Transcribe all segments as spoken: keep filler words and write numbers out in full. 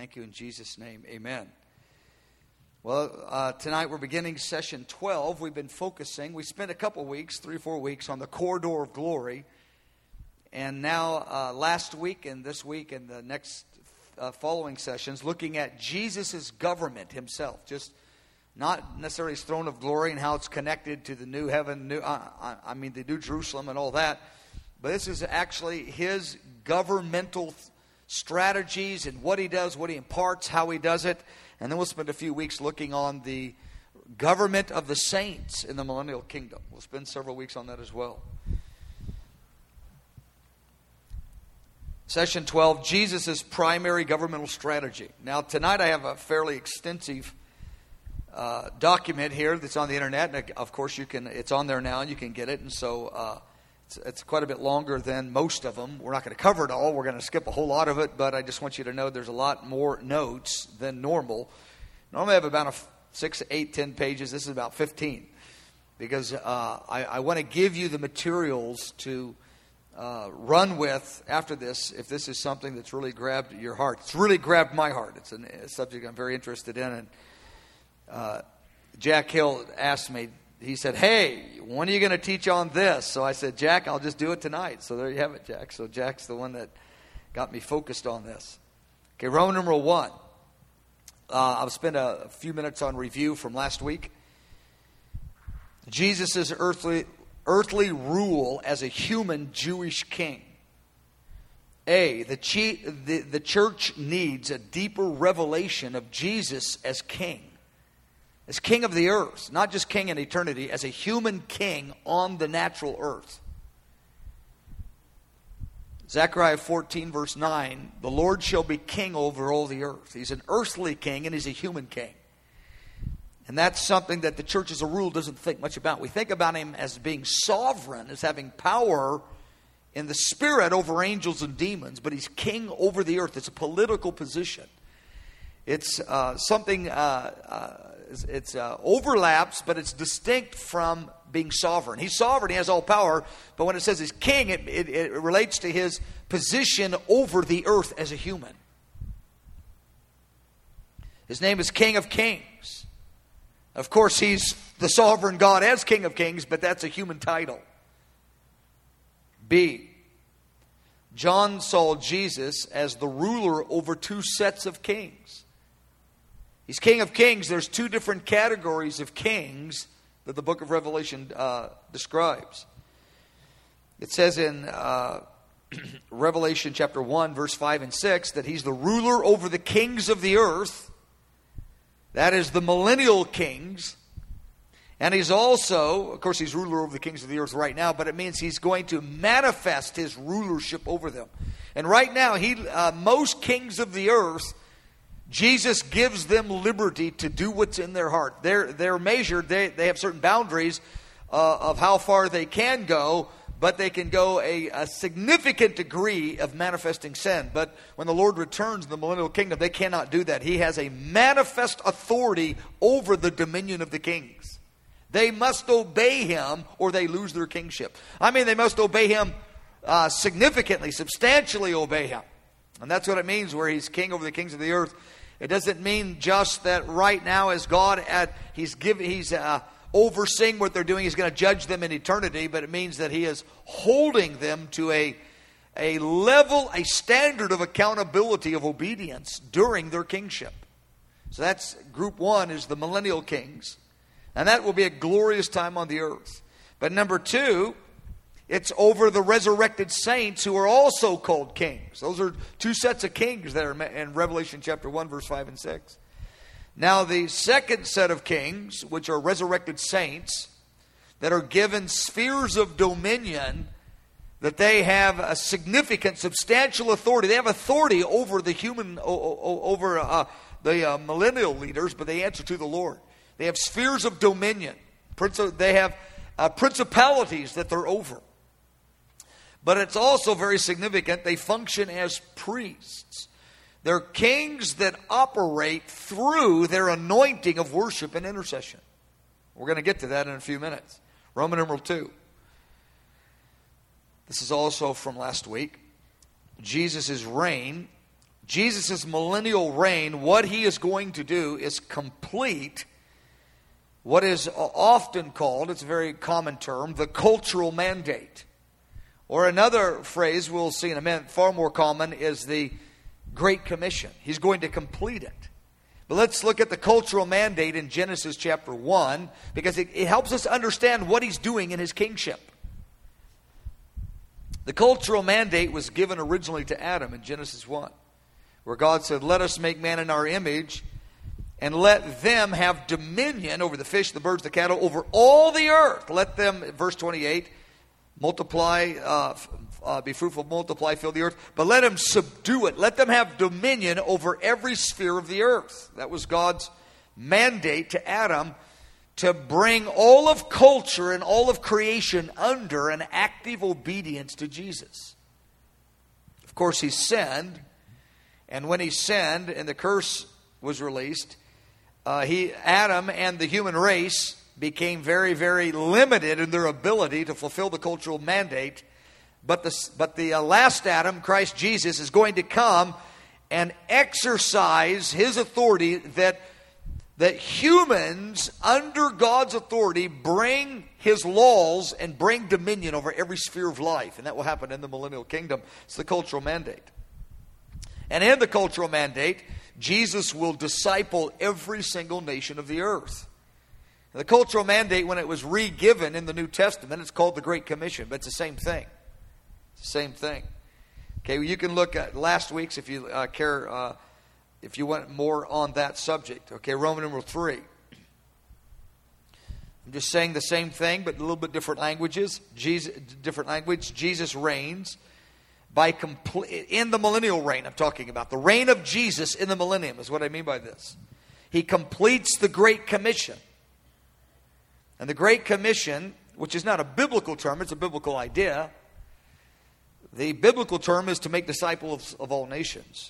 Thank you in Jesus' name. Amen. Well, uh, tonight we're beginning session twelve. We've been focusing. We spent a couple weeks, three or four weeks, on the corridor of glory. And now uh, last week and this week and the next uh, following sessions, looking at Jesus' government himself. Just not necessarily his throne of glory and how it's connected to the new heaven, new, uh, I mean the new Jerusalem and all that. But this is actually his governmental strategies and what he does, what he imparts, how he does it. And then we'll spend a few weeks looking on the government of the saints in the millennial kingdom. We'll spend several weeks on that as well. Session twelve, Jesus' primary governmental strategy. Now tonight I have a fairly extensive uh, document here that's on the internet. And of course you can, it's on there now and you can get it. And so uh, it's, it's quite a bit longer than most of them. We're not going to cover it all. We're going to skip a whole lot of it. But I just want you to know there's a lot more notes than normal. Normally I have about a six, eight, ten pages. This is about fifteen. Because uh, I, I want to give you the materials to Uh, run with after this, if this is something that's really grabbed your heart. It's really grabbed my heart. It's an, a subject I'm very interested in. And uh, Jack Hill asked me, he said, hey, when are you going to teach on this? So I said, Jack, I'll just do it tonight. So there you have it, Jack. So Jack's the one that got me focused on this. Okay, Roman numeral one. Uh, I'll spend a, a few minutes on review from last week. Jesus' earthly Earthly rule as a human Jewish king. A, the, chi- the, the church needs a deeper revelation of Jesus as king. As king of the earth. Not just king in eternity. As a human king on the natural earth. Zechariah fourteen verse nine. The Lord shall be king over all the earth. He's an earthly king and he's a human king. And that's something that the church as a rule doesn't think much about. We think about him as being sovereign, as having power in the spirit over angels and demons. But he's king over the earth. It's a political position. It's uh, something, uh, uh, it's uh, overlaps, but it's distinct from being sovereign. He's sovereign, he has all power. But when it says he's king, it, it, it relates to his position over the earth as a human. His name is King of Kings. Of course, he's the sovereign God as King of Kings, but that's a human title. B, John saw Jesus as the ruler over two sets of kings. He's King of Kings. There's two different categories of kings that the book of Revelation uh, describes. It says in uh, Revelation chapter one, verse five and six, that he's the ruler over the kings of the earth. That is the millennial kings. And he's also, of course, he's ruler over the kings of the earth right now, but it means he's going to manifest his rulership over them. And right now, he, uh, most kings of the earth, Jesus gives them liberty to do what's in their heart. They're, they're measured, they, they have certain boundaries uh, of how far they can go, but they can go a, a significant degree of manifesting sin. But when the Lord returns in the millennial kingdom, they cannot do that. He has a manifest authority over the dominion of the kings. They must obey him or they lose their kingship. I mean, they must obey him uh, significantly, substantially obey him. And that's what it means where he's king over the kings of the earth. It doesn't mean just that right now as God, at, he's giving, he's... Uh, overseeing what they're doing. He's going to judge them in eternity, but it means that he is holding them to a, a level, a standard of accountability, of obedience during their kingship. So that's group one, is the millennial kings. And that will be a glorious time on the earth. But number two, it's over the resurrected saints who are also called kings. Those are two sets of kings that are in Revelation chapter one, verse five and six. Now the second set of kings, which are resurrected saints, that are given spheres of dominion, that they have a significant, substantial authority. They have authority over the human, over uh, the uh, millennial leaders, but they answer to the Lord. They have spheres of dominion. They have uh, principalities that they're over. But it's also very significant, they function as priests. They're kings that operate through their anointing of worship and intercession. We're going to get to that in a few minutes. Roman numeral two. This is also from last week. Jesus' reign Jesus' millennial reign, what he is going to do is complete what is often called, it's a very common term, the cultural mandate. Or another phrase we'll see in a minute, far more common, is the Great Commission. He's going to complete it. But let's look at the cultural mandate in Genesis chapter one, because it, it helps us understand what he's doing in his kingship. The cultural mandate was given originally to Adam in Genesis one, where God said, let us make man in our image, and let them have dominion over the fish, the birds, the cattle, over all the earth. Let them, verse twenty-eight, multiply, uh, uh, be fruitful, multiply, fill the earth. But let them subdue it. Let them have dominion over every sphere of the earth. That was God's mandate to Adam, to bring all of culture and all of creation under an active obedience to Jesus. Of course, he sinned. And when he sinned and the curse was released, uh, he, Adam and the human race became very, very limited in their ability to fulfill the cultural mandate. But the, but the uh, last Adam, Christ Jesus, is going to come and exercise his authority, that, that humans under God's authority bring his laws and bring dominion over every sphere of life. And that will happen in the millennial kingdom. It's the cultural mandate. And in the cultural mandate, Jesus will disciple every single nation of the earth. The cultural mandate, when it was re-given in the New Testament, it's called the Great Commission, but it's the same thing. It's the same thing. Okay, well, you can look at last week's if you uh, care, uh, if you want more on that subject. Okay, Roman numeral three. I'm just saying the same thing, but a little bit different languages. Jesus, different language. Jesus reigns by complete in the millennial reign. I'm talking about the reign of Jesus in the millennium is what I mean by this. He completes the Great Commission. And the Great Commission, which is not a biblical term, it's a biblical idea. The biblical term is to make disciples of all nations.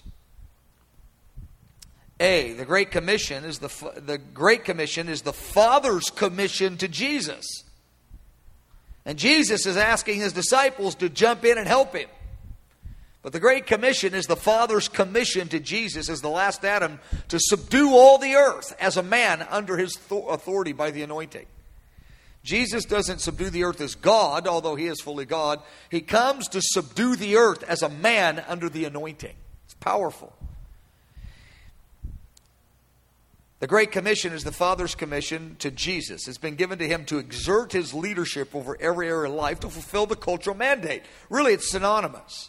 A, the Great Commission is the the Great Commission is the Father's commission to Jesus. And Jesus is asking his disciples to jump in and help him. But the Great Commission is the Father's commission to Jesus as the last Adam to subdue all the earth as a man under his authority by the anointing. Jesus doesn't subdue the earth as God, although he is fully God. He comes to subdue the earth as a man under the anointing. It's powerful. The Great Commission is the Father's commission to Jesus. It's been given to him to exert his leadership over every area of life to fulfill the cultural mandate. Really, it's synonymous.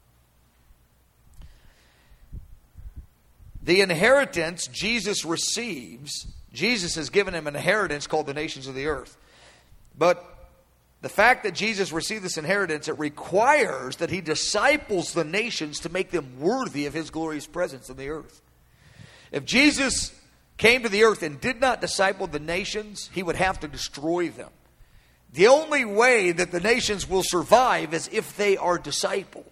The inheritance Jesus receives, Jesus has given him an inheritance called the nations of the earth. But the fact that Jesus received this inheritance, it requires that he disciples the nations to make them worthy of his glorious presence in the earth. If Jesus came to the earth and did not disciple the nations, he would have to destroy them. The only way that the nations will survive is if they are discipled.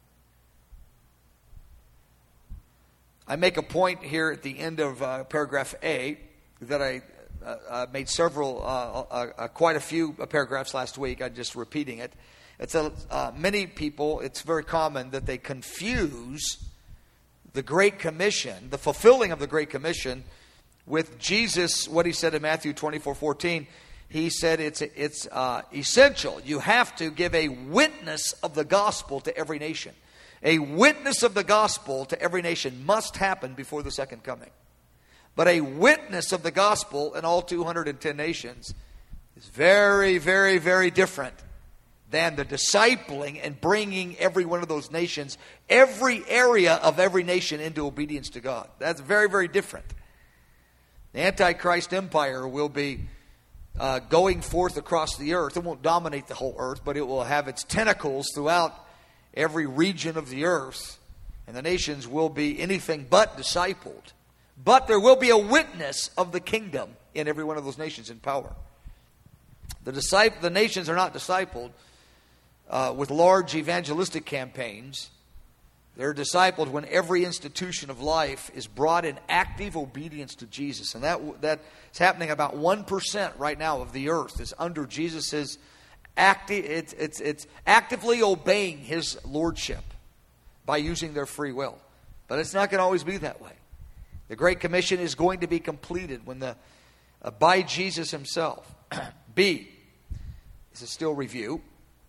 I make a point here at the end of uh, paragraph A that I uh, uh, made several, uh, uh, uh, quite a few paragraphs last week. I'm just repeating it. It's a, uh, many people, it's very common that they confuse the Great Commission, the fulfilling of the Great Commission, with Jesus, what he said in Matthew twenty-four fourteen. He said it's, it's uh, essential. You have to give a witness of the gospel to every nation. A witness of the gospel to every nation must happen before the second coming. But a witness of the gospel in all two hundred ten nations is very, very, very different than the discipling and bringing every one of those nations, every area of every nation into obedience to God. That's very, very different. The Antichrist empire will be uh, going forth across the earth. It won't dominate the whole earth, but it will have its tentacles throughout every region of the earth, and the nations will be anything but discipled. But there will be a witness of the kingdom in every one of those nations in power. The, disciple, the nations are not discipled uh, with large evangelistic campaigns. They're discipled when every institution of life is brought in active obedience to Jesus. And that that is happening about one percent right now of the earth is under Jesus' active, it's, it's, it's actively obeying his lordship by using their free will. But it's not going to always be that way. The Great Commission is going to be completed when the uh, by Jesus himself. B, this is still review.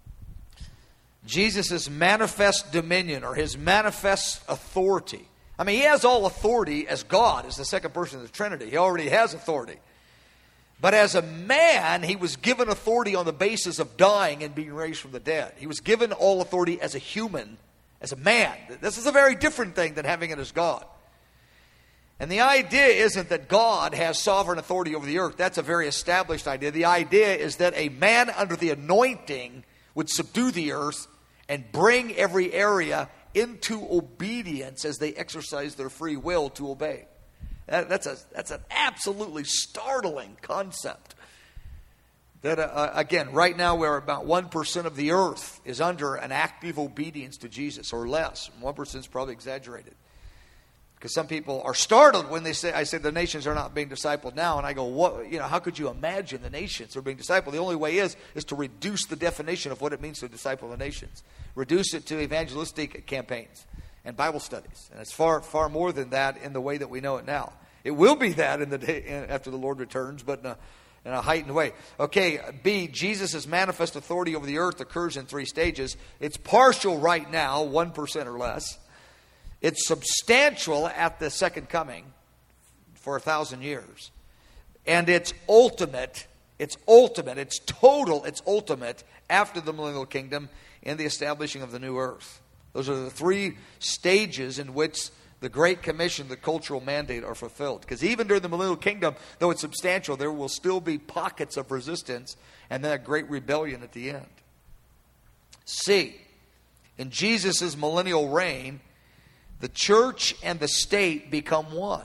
Jesus' manifest dominion, or his manifest authority. I mean, he has all authority as God, as the second person of the Trinity. He already has authority. But as a man, he was given authority on the basis of dying and being raised from the dead. He was given all authority as a human, as a man. This is a very different thing than having it as God. And the idea isn't that God has sovereign authority over the earth. That's a very established idea. The idea is that a man under the anointing would subdue the earth and bring every area into obedience as they exercise their free will to obey. That, that's a that's an absolutely startling concept. That uh, again, right now, where about one percent of the earth is under an active obedience to Jesus, or less. One percent is probably exaggerated, because some people are startled when they say, "I say the nations are not being discipled now," and I go, "What? You know, how could you imagine the nations are being discipled?" The only way is is to reduce the definition of what it means to disciple the nations, reduce it to evangelistic campaigns and Bible studies, and it's far far more than that in the way that we know it now. It will be that in the day after the Lord returns, but in a, in a heightened way. Okay, B, Jesus' manifest authority over the earth occurs in three stages. It's partial right now, one percent or less. It's substantial at the second coming for a thousand years. And it's ultimate, it's ultimate, it's total, it's ultimate after the millennial kingdom and the establishing of the new earth. Those are the three stages in which the Great Commission, the cultural mandate are fulfilled. Because even during the millennial kingdom, though it's substantial, there will still be pockets of resistance and then a great rebellion at the end. C, in Jesus' millennial reign, the church and the state become one.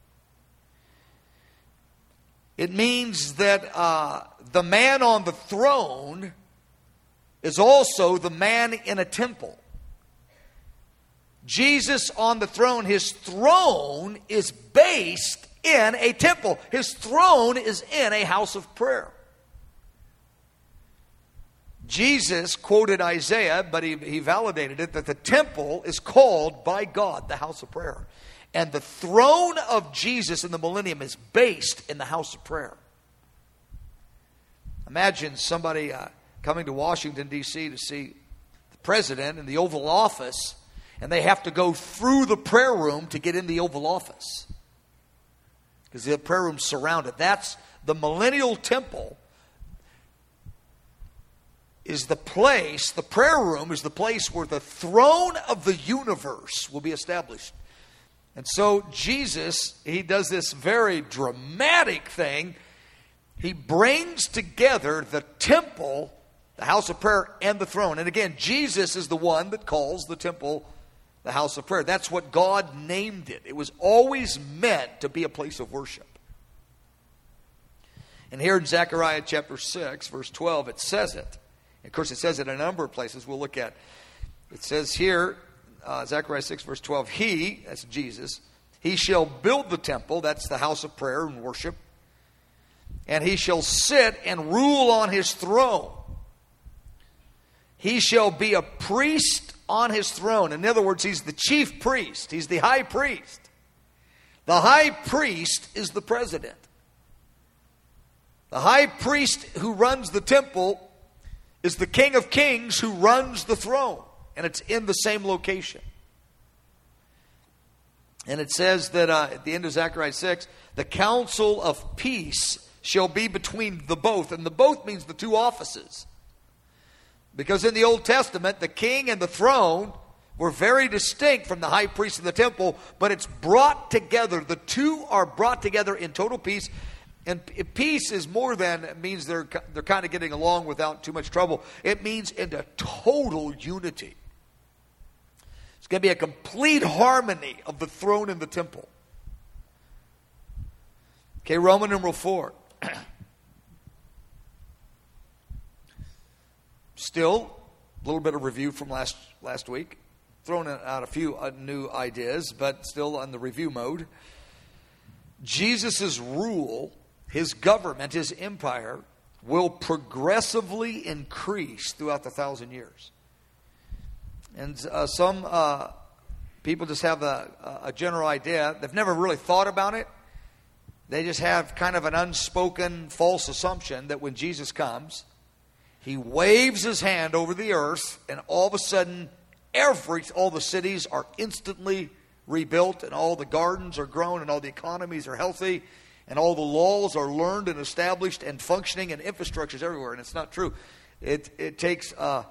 It means that uh, the man on the throne is also the man in a temple. Jesus on the throne, his throne is based in a temple. His throne is in a house of prayer. Jesus quoted Isaiah, but he, he validated it, that the temple is called by God the house of prayer. And the throne of Jesus in the millennium is based in the house of prayer. Imagine somebody uh, coming to Washington, D C to see the president in the Oval Office, and they have to go through the prayer room to get in the Oval Office, because the prayer room's surrounded. That's the millennial temple. Is the place, the prayer room is the place where the throne of the universe will be established. And so Jesus, he does this very dramatic thing. He brings together the temple, the house of prayer, and the throne. And again, Jesus is the one that calls the temple the house of prayer. That's what God named it. It was always meant to be a place of worship. And here in Zechariah chapter six, verse twelve, it says it. Of course, it says it in a number of places we'll look at. It says here, uh, Zechariah six, verse twelve, He, that's Jesus, He shall build the temple, that's the house of prayer and worship, and He shall sit and rule on His throne. He shall be a priest on His throne. In other words, He's the chief priest. He's the high priest. The high priest is the president. The high priest who runs the temple is the King of Kings who runs the throne. And it's in the same location. And it says that uh, at the end of Zechariah six, the council of peace shall be between the both. And the both means the two offices. Because in the Old Testament, the king and the throne were very distinct from the high priest and the temple, but it's brought together. The two are brought together in total peace. And peace is more than, it means they're, they're kind of getting along without too much trouble. It means into total unity. It's going to be a complete harmony of the throne and the temple. Okay, Roman numeral four. Still, a little bit of review from last, last week. Thrown out a few new ideas, but still on the review mode. Jesus' rule, His government, His empire, will progressively increase throughout the thousand years. And uh, some uh, people just have a, a general idea. They've never really thought about it. They just have kind of an unspoken false assumption that when Jesus comes, he waves his hand over the earth, and all of a sudden, every all the cities are instantly rebuilt, and all the gardens are grown, and all the economies are healthy, and all the laws are learned and established and functioning, and infrastructure's everywhere. And it's not true. It it takes uh,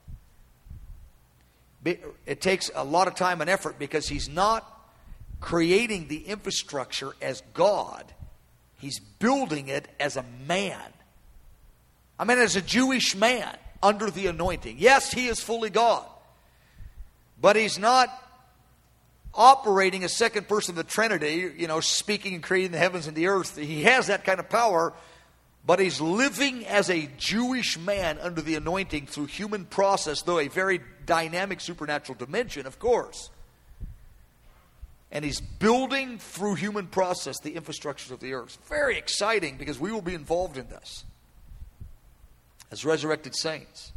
it takes a lot of time and effort, because he's not creating the infrastructure as God. He's building it as a man. I mean, as a Jewish man under the anointing. Yes, he is fully God. But he's not operating as second person of the Trinity, you know, speaking and creating the heavens and the earth. He has that kind of power, but he's living as a Jewish man under the anointing through human process, though a very dynamic supernatural dimension, of course. And he's building through human process the infrastructures of the earth. Very exciting, because we will be involved in this as resurrected saints.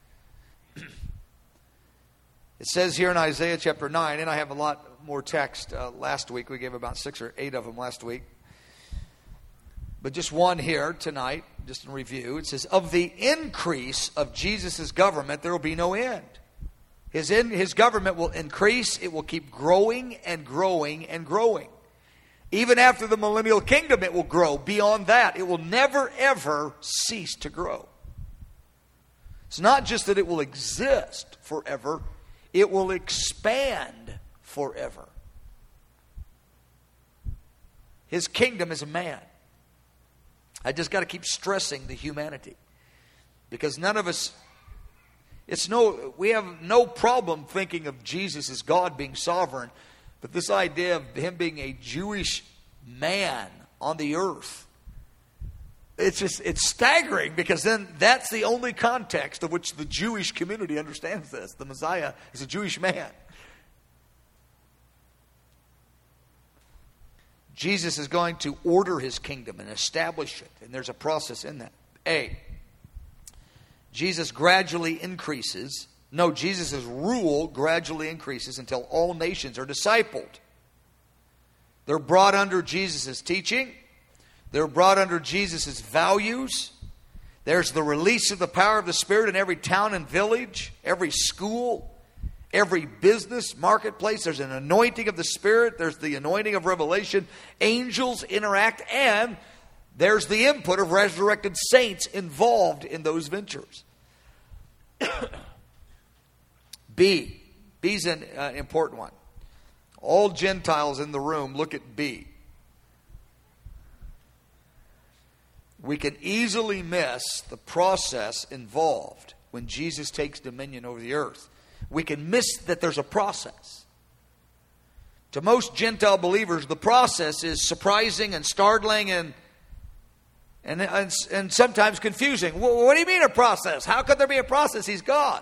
It says here in Isaiah chapter nine, and I have a lot more text uh, last week. We gave about six or eight of them last week. But just one here tonight, just in review. It says, of the increase of Jesus' government, there will be no end. His, in, his government will increase. It will keep growing and growing and growing. Even after the millennial kingdom, it will grow. Beyond that, it will never, ever cease to grow. It's not just that it will exist forever. It will expand forever. His kingdom is a man. I just got to keep stressing the humanity. Because none of us... It's no, we have no problem thinking of Jesus as God being sovereign, but this idea of him being a Jewish man on the earth, it's just, it's staggering, because then that's the only context of which the Jewish community understands this. The Messiah is a Jewish man. Jesus is going to order his kingdom and establish it, and there's a process in that. A, Jesus gradually increases. No, Jesus' rule gradually increases until all nations are discipled. They're brought under Jesus' teaching. They're brought under Jesus' values. There's the release of the power of the Spirit in every town and village, every school, every business, marketplace. There's an anointing of the Spirit. There's the anointing of revelation. Angels interact, and there's the input of resurrected saints involved in those ventures. B. B's an uh, important one. All Gentiles in the room, look at B. We can easily miss the process involved when Jesus takes dominion over the earth. We can miss that there's a process. To most Gentile believers, the process is surprising and startling and And, and, and sometimes confusing. What do you mean a process? How could there be a process? He's God.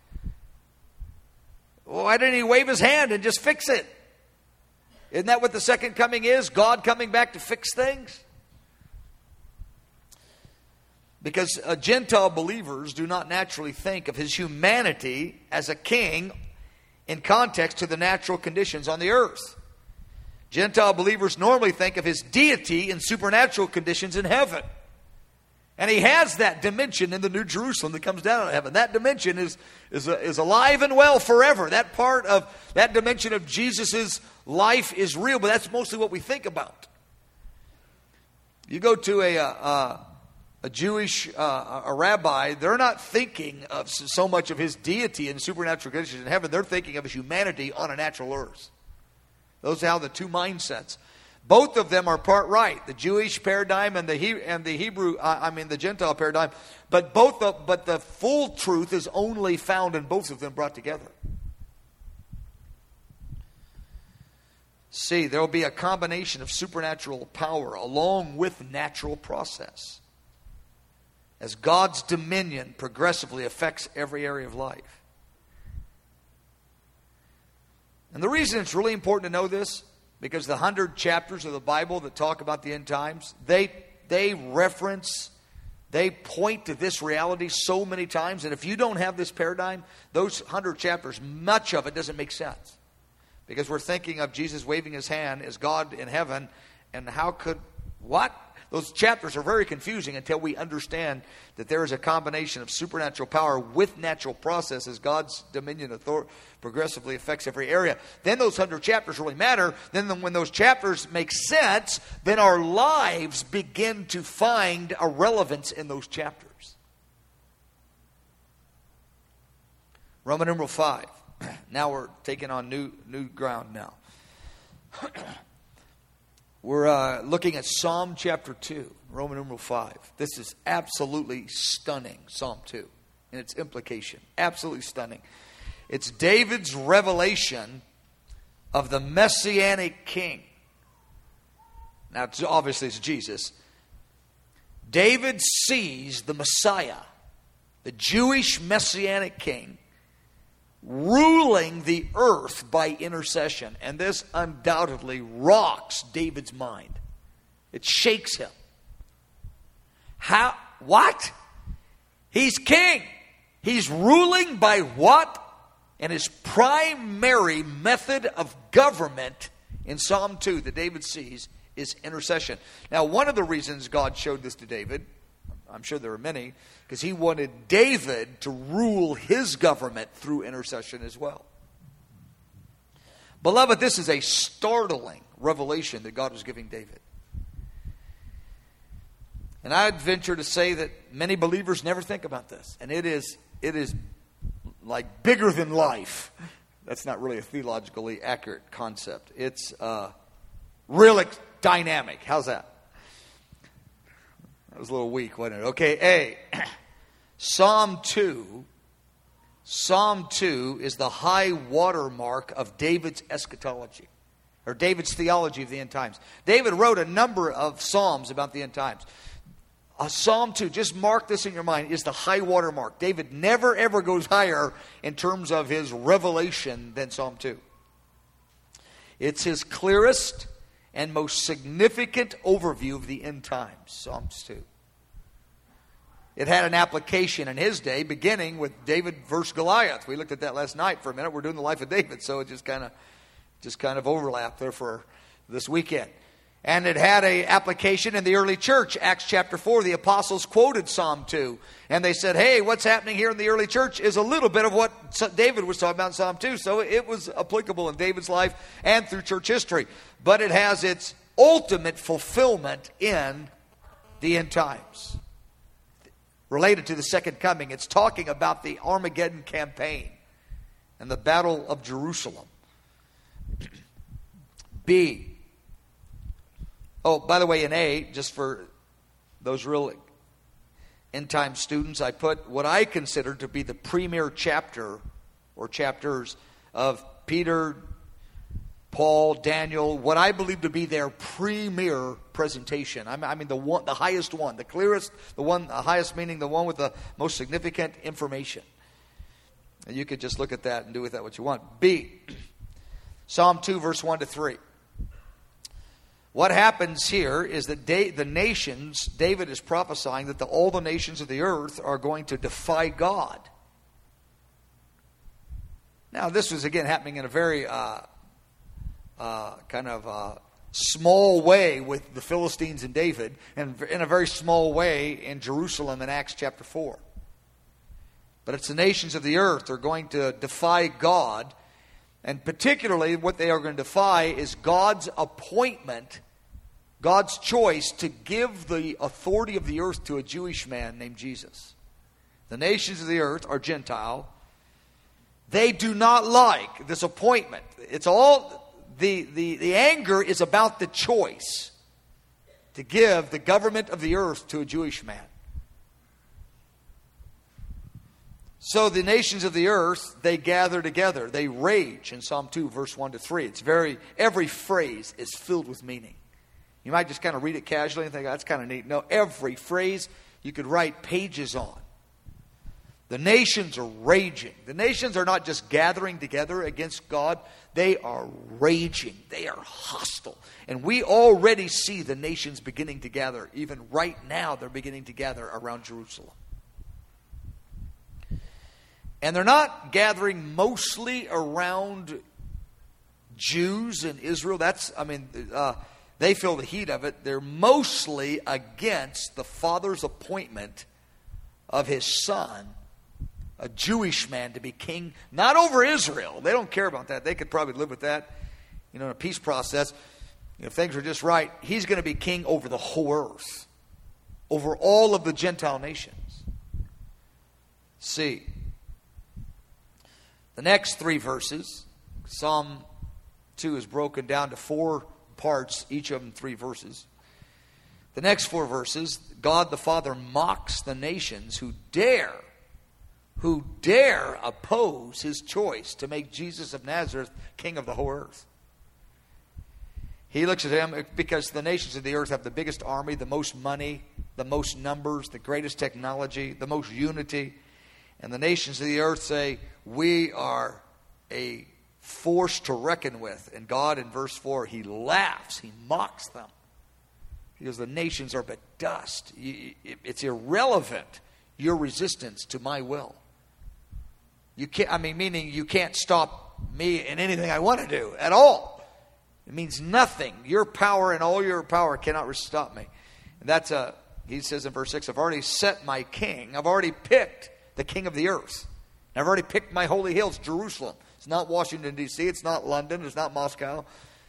Why didn't he wave his hand and just fix it? Isn't that what the second coming is? God coming back to fix things? Because uh, Gentile believers do not naturally think of his humanity as a king in context to the natural conditions on the earth. Gentile believers normally think of his deity in supernatural conditions in heaven. And he has that dimension in the New Jerusalem that comes down out of heaven. That dimension is, is, is alive and well forever. That part of, that dimension of Jesus' life is real, but that's mostly what we think about. You go to a, a, a Jewish uh, a rabbi, they're not thinking of so much of his deity in supernatural conditions in heaven. They're thinking of his humanity on a natural earth. Those are how the two mindsets. Both of them are part right. The Jewish paradigm and the he, and the Hebrew, uh, I mean the Gentile paradigm. But both, of, but the full truth is only found in both of them brought together. See, there will be a combination of supernatural power along with natural process, as God's dominion progressively affects every area of life. And the reason it's really important to know this, because the hundred chapters of the Bible that talk about the end times, they they reference, they point to this reality so many times. And if you don't have this paradigm, those hundred chapters, much of it doesn't make sense. Because we're thinking of Jesus waving his hand as God in heaven. And how could, what? Those chapters are very confusing until we understand that there is a combination of supernatural power with natural processes. God's dominion author- progressively affects every area. Then those hundred chapters really matter. Then when those chapters make sense, then our lives begin to find a relevance in those chapters. Roman numeral five. Now we're taking on new new ground now. We're uh, looking at Psalm chapter two, Roman numeral five. This is absolutely stunning, Psalm two, in its implication. Absolutely stunning. It's David's revelation of the Messianic king. Now, it's, obviously it's Jesus. David sees the Messiah, the Jewish Messianic king, ruling the earth by intercession. And this undoubtedly rocks David's mind. It shakes him. How? What? He's king. He's ruling by what? And his primary method of government in Psalm two that David sees is intercession. Now, one of the reasons God showed this to David, I'm sure there are many, because he wanted David to rule his government through intercession as well. Beloved, this is a startling revelation that God was giving David. And I'd venture to say that many believers never think about this. And it is, it is like bigger than life. That's not really a theologically accurate concept. It's uh, really dynamic. How's that? That was a little weak, wasn't it? Okay, A. Psalm two. Psalm two is the high watermark of David's eschatology, or David's theology of the end times. David wrote a number of psalms about the end times. Uh, Psalm two, just mark this in your mind, is the high watermark. David never ever goes higher in terms of his revelation than Psalm two. It's his clearest and most significant overview of the end times, Psalms two. It had an application in his day, beginning with David versus Goliath. We looked at that last night for a minute. We're doing the life of David, so it just kind of just kind of overlapped there for this weekend. And it had an application in the early church. Acts chapter four, the apostles quoted Psalm two. And they said, hey, what's happening here in the early church is a little bit of what David was talking about in Psalm two. So it was applicable in David's life and through church history. But it has its ultimate fulfillment in the end times. Related to the second coming, it's talking about the Armageddon campaign and the battle of Jerusalem. B. Oh, by the way, in A, just for those real end-time students, I put what I consider to be the premier chapter or chapters of Peter, Paul, Daniel, what I believe to be their premier presentation. I mean, the one, the highest one, the clearest, the one, the highest meaning, the one with the most significant information. And you could just look at that and do with that what you want. B, Psalm two, verse one to three. What happens here is that da- the nations, David is prophesying that the, all the nations of the earth are going to defy God. Now, this was again happening in a very uh, uh, kind of uh, small way with the Philistines and David, and in a very small way in Jerusalem in Acts chapter four. But it's the nations of the earth that are going to defy God. And particularly what they are going to defy is God's appointment, God's choice to give the authority of the earth to a Jewish man named Jesus. The nations of the earth are Gentile. They do not like this appointment. It's all, the, the, the anger is about the choice to give the government of the earth to a Jewish man. So the nations of the earth, they gather together. They rage in Psalm two, verse one to three. It's very, every phrase is filled with meaning. You might just kind of read it casually and think, oh, that's kind of neat. No, every phrase you could write pages on. The nations are raging. The nations are not just gathering together against God. They are raging. They are hostile. And we already see the nations beginning to gather. Even right now, they're beginning to gather around Jerusalem. And they're not gathering mostly around Jews in Israel, that's, I mean, uh, they feel the heat of it. They're mostly against the Father's appointment of his Son, a Jewish man, to be king, not over Israel. They don't care about that. They could probably live with that, you know, in a peace process. If things are just right, he's going to be king over the whole earth, over all of the Gentile nations. See, the next three verses, Psalm two is broken down to four parts, each of them three verses. The next four verses, God the Father mocks the nations who dare, who dare oppose his choice to make Jesus of Nazareth king of the whole earth. He looks at him because the nations of the earth have the biggest army, the most money, the most numbers, the greatest technology, the most unity. And the nations of the earth say, we are a force to reckon with. And God, in verse four, he laughs, he mocks them. Because the nations are but dust. It's irrelevant, your resistance to my will. You can't, I mean, meaning you can't stop me in anything I want to do at all. It means nothing. Your power and all your power cannot stop me. And that's a, he says in verse six, I've already set my king. I've already picked the king of the earth. I've already picked my holy hills, Jerusalem. It's not Washington, D C It's not London. It's not Moscow.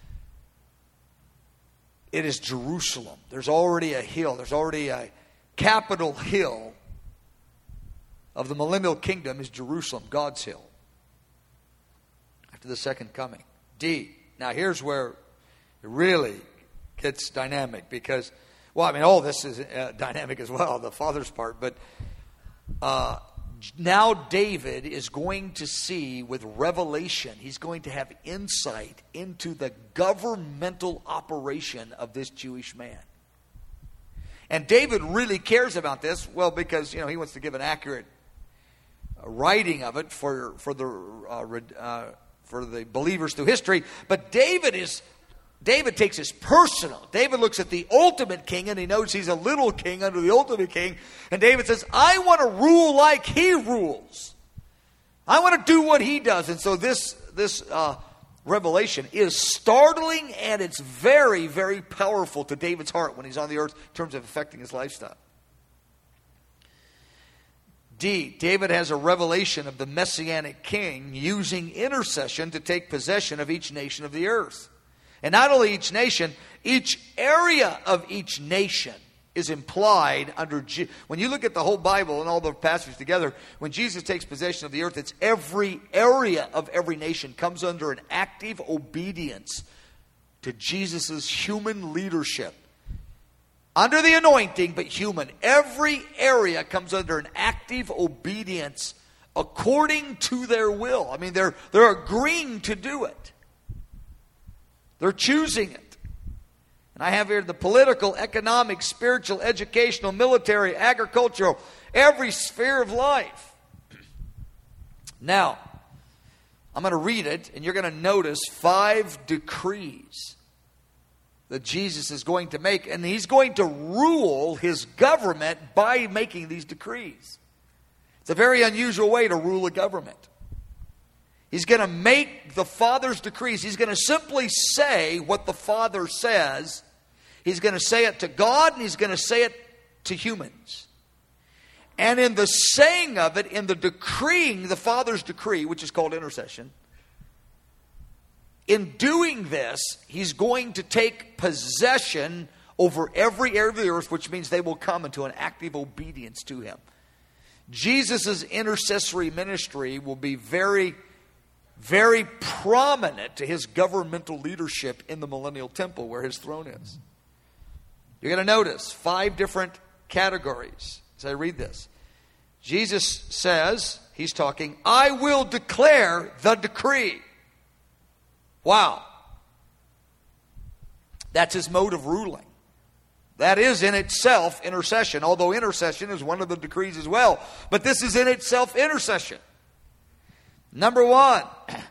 It is Jerusalem. There's already a hill. There's already a capital hill of the millennial kingdom is Jerusalem, God's hill. After the second coming. D. Now here's where it really gets dynamic because, well, I mean, all this is uh, dynamic as well, the Father's part. But uh, now David is going to see with revelation, he's going to have insight into the governmental operation of this Jewish man. And David really cares about this, well, because, you know, he wants to give an accurate writing of it for, for the uh, uh, for the believers through history. But David is David takes his personal. David looks at the ultimate king and he knows he's a little king under the ultimate king. And David says, I want to rule like he rules. I want to do what he does. And so this, this uh, revelation is startling and it's very, very powerful to David's heart when he's on the earth in terms of affecting his lifestyle. D. David has a revelation of the Messianic king using intercession to take possession of each nation of the earth. And not only each nation, each area of each nation is implied under... Je- when you look at the whole Bible and all the passages together, when Jesus takes possession of the earth, it's every area of every nation comes under an active obedience to Jesus' human leadership. Under the anointing, but human. Every area comes under an active obedience according to their will. I mean, they're, they're agreeing to do it. They're choosing it. And I have here the political, economic, spiritual, educational, military, agricultural, every sphere of life. Now, I'm going to read it, and you're going to notice five decrees that Jesus is going to make, and he's going to rule his government by making these decrees. It's a very unusual way to rule a government. He's going to make the Father's decrees. He's going to simply say what the Father says. He's going to say it to God, and he's going to say it to humans. And in the saying of it, in the decreeing, the Father's decree, which is called intercession, in doing this, he's going to take possession over every area of the earth, which means they will come into an active obedience to him. Jesus' intercessory ministry will be very, very prominent to his governmental leadership in the millennial temple where his throne is. You're going to notice five different categories as I read this. Jesus says, he's talking, I will declare the decree. Wow. That's his mode of ruling. That is in itself intercession, although intercession is one of the decrees as well. But this is in itself intercession. Number one,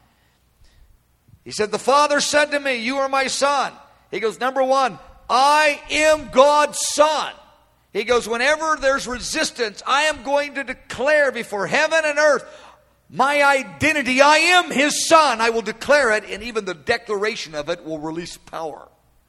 he said, the Father said to me, you are my son. He goes, number one, I am God's son. He goes, whenever there's resistance, I am going to declare before heaven and earth, My identity, I am His Son. I will declare it, and even the declaration of it will release power.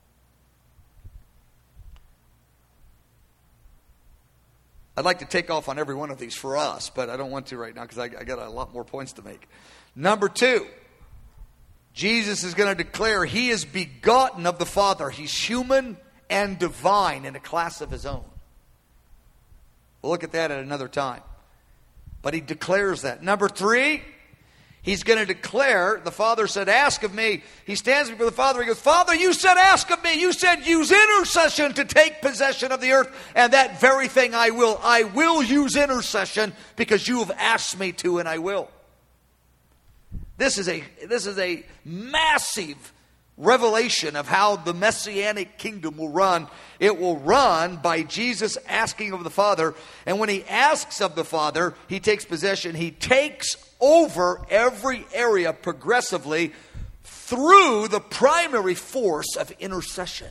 I'd like to take off on every one of these for us, but I don't want to right now because I, I got a lot more points to make. Number two, Jesus is going to declare He is begotten of the Father. He's human and divine in a class of His own. We'll look at that at another time. But He declares that. Number three, He's going to declare, the Father said, ask of me. He stands before the Father. He goes, Father, you said ask of me. You said use intercession to take possession of the earth. And that very thing I will. I will use intercession because you have asked me to, and I will. This is a, this is a massive revelation of how the Messianic kingdom will run. It will run by Jesus asking of the Father. And when He asks of the Father, He takes possession. He takes over every area progressively through the primary force of intercession.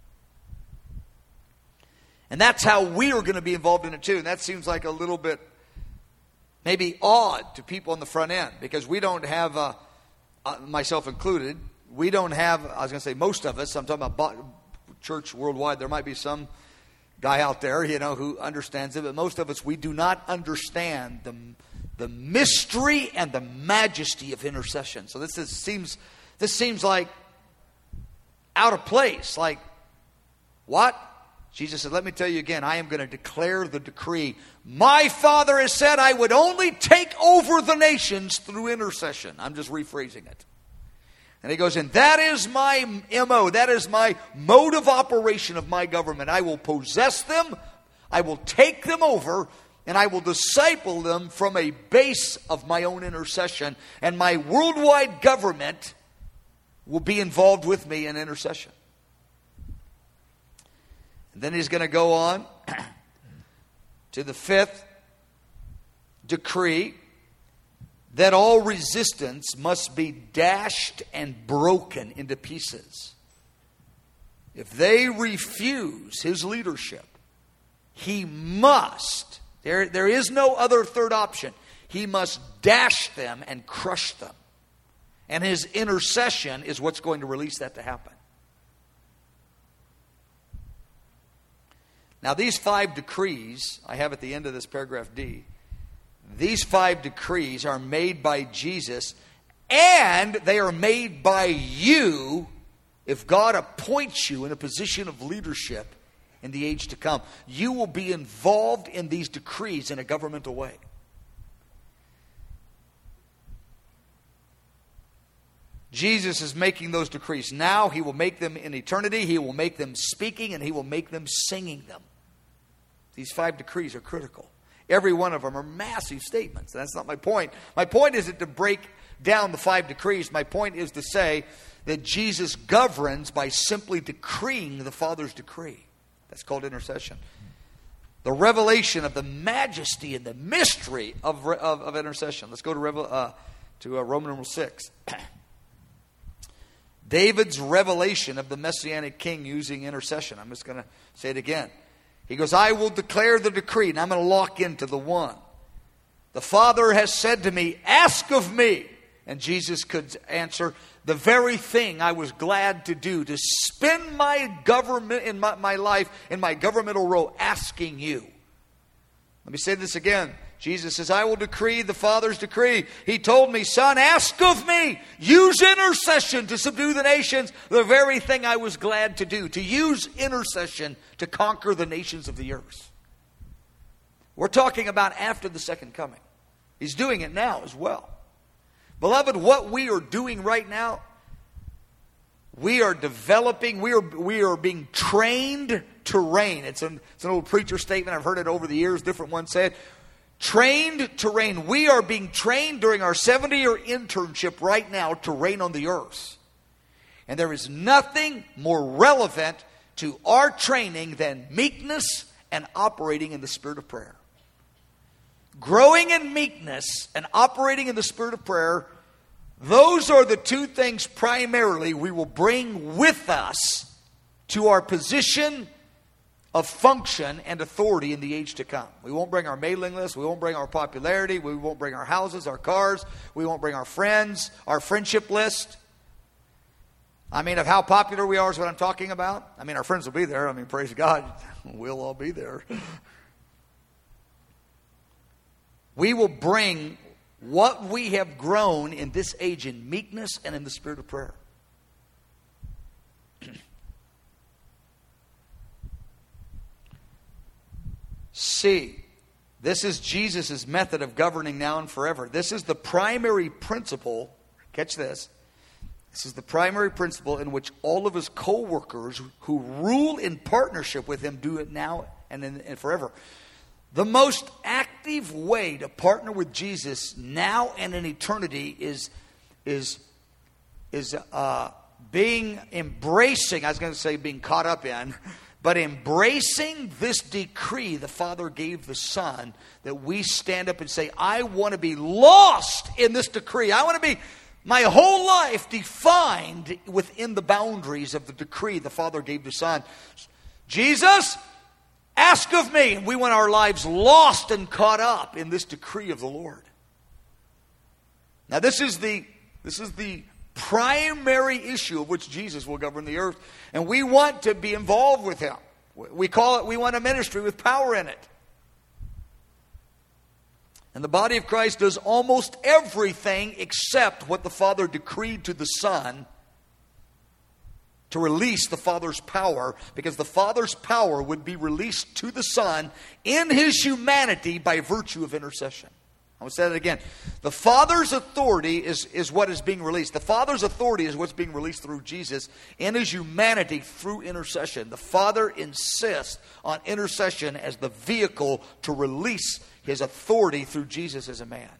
And that's how we are going to be involved in it too. And that seems like a little bit maybe odd to people on the front end, because we don't have, uh, uh, myself included, we don't have, I was going to say most of us, I'm talking about church worldwide, there might be some guy out there, you know, who understands it, but most of us, we do not understand the, the mystery and the majesty of intercession. So this is, seems, this seems like out of place, like, what? Jesus said, let me tell you again, I am going to declare the decree. My Father has said I would only take over the nations through intercession. I'm just rephrasing it. And He goes, and that is my M O. That is my mode of operation of my government. I will possess them. I will take them over. And I will disciple them from a base of my own intercession. And my worldwide government will be involved with me in intercession. And then He's going to go on to the fifth decree, that all resistance must be dashed and broken into pieces. If they refuse His leadership, He must, there, there is no other third option, He must dash them and crush them. And His intercession is what's going to release that to happen. Now, these five decrees I have at the end of this paragraph D, these five decrees are made by Jesus, and they are made by you if God appoints you in a position of leadership in the age to come. You will be involved in these decrees in a governmental way. Jesus is making those decrees now. He will make them in eternity. He will make them speaking, and He will make them singing them. These five decrees are critical. Every one of them are massive statements. That's not my point. My point isn't to break down the five decrees. My point is to say that Jesus governs by simply decreeing the Father's decree. That's called intercession. The revelation of the majesty and the mystery of, of, of intercession. Let's go to, Revel, uh, to uh, Roman numeral six. David's revelation of the Messianic king using intercession. I'm just going to say it again. He goes, I will declare the decree, and I'm going to lock into the one. The Father has said to me, ask of me. And Jesus could answer, the very thing I was glad to do, to spend my government in my, my life in my governmental role, asking you. Let me say this again. Jesus says, I will decree the Father's decree. He told me, son, ask of me. Use intercession to subdue the nations. The very thing I was glad to do. To use intercession to conquer the nations of the earth. We're talking about after the second coming. He's doing it now as well. Beloved, what we are doing right now, we are developing, we are, we are being trained to reign. It's an, it's an old preacher statement. I've heard it over the years. Different ones say it. Trained to reign. We are being trained during our seventy-year internship right now to reign on the earth. And there is nothing more relevant to our training than meekness and operating in the spirit of prayer. Growing in meekness and operating in the spirit of prayer, those are the two things primarily we will bring with us to our position of function and authority in the age to come. We won't bring our mailing list. We won't bring our popularity. We won't bring our houses, our cars. We won't bring our friends, our friendship list. I mean, of how popular we are is what I'm talking about. I mean, our friends will be there. I mean, praise God, we'll all be there. We will bring what we have grown in this age in meekness and in the spirit of prayer. C, this is Jesus' method of governing now and forever. This is the primary principle, catch this, this is the primary principle in which all of his co-workers who rule in partnership with him do it now and, in, and forever. The most active way to partner with Jesus now and in eternity is, is, is uh, being, embracing, I was going to say being caught up in, but embracing this decree the Father gave the Son, that we stand up and say, I want to be lost in this decree. I want to be my whole life defined within the boundaries of the decree the Father gave the Son. Jesus, ask of me. And we want our lives lost and caught up in this decree of the Lord. Now this is the, this is the primary issue of which Jesus will govern the earth. And we want to be involved with him. We call it, we want a ministry with power in it. And the body of Christ does almost everything except what the Father decreed to the Son to release the Father's power, because the Father's power would be released to the Son in his humanity by virtue of intercession. I will say that again. The Father's authority is, is what is being released. The Father's authority is what's being released through Jesus in his humanity through intercession. The Father insists on intercession as the vehicle to release his authority through Jesus as a man.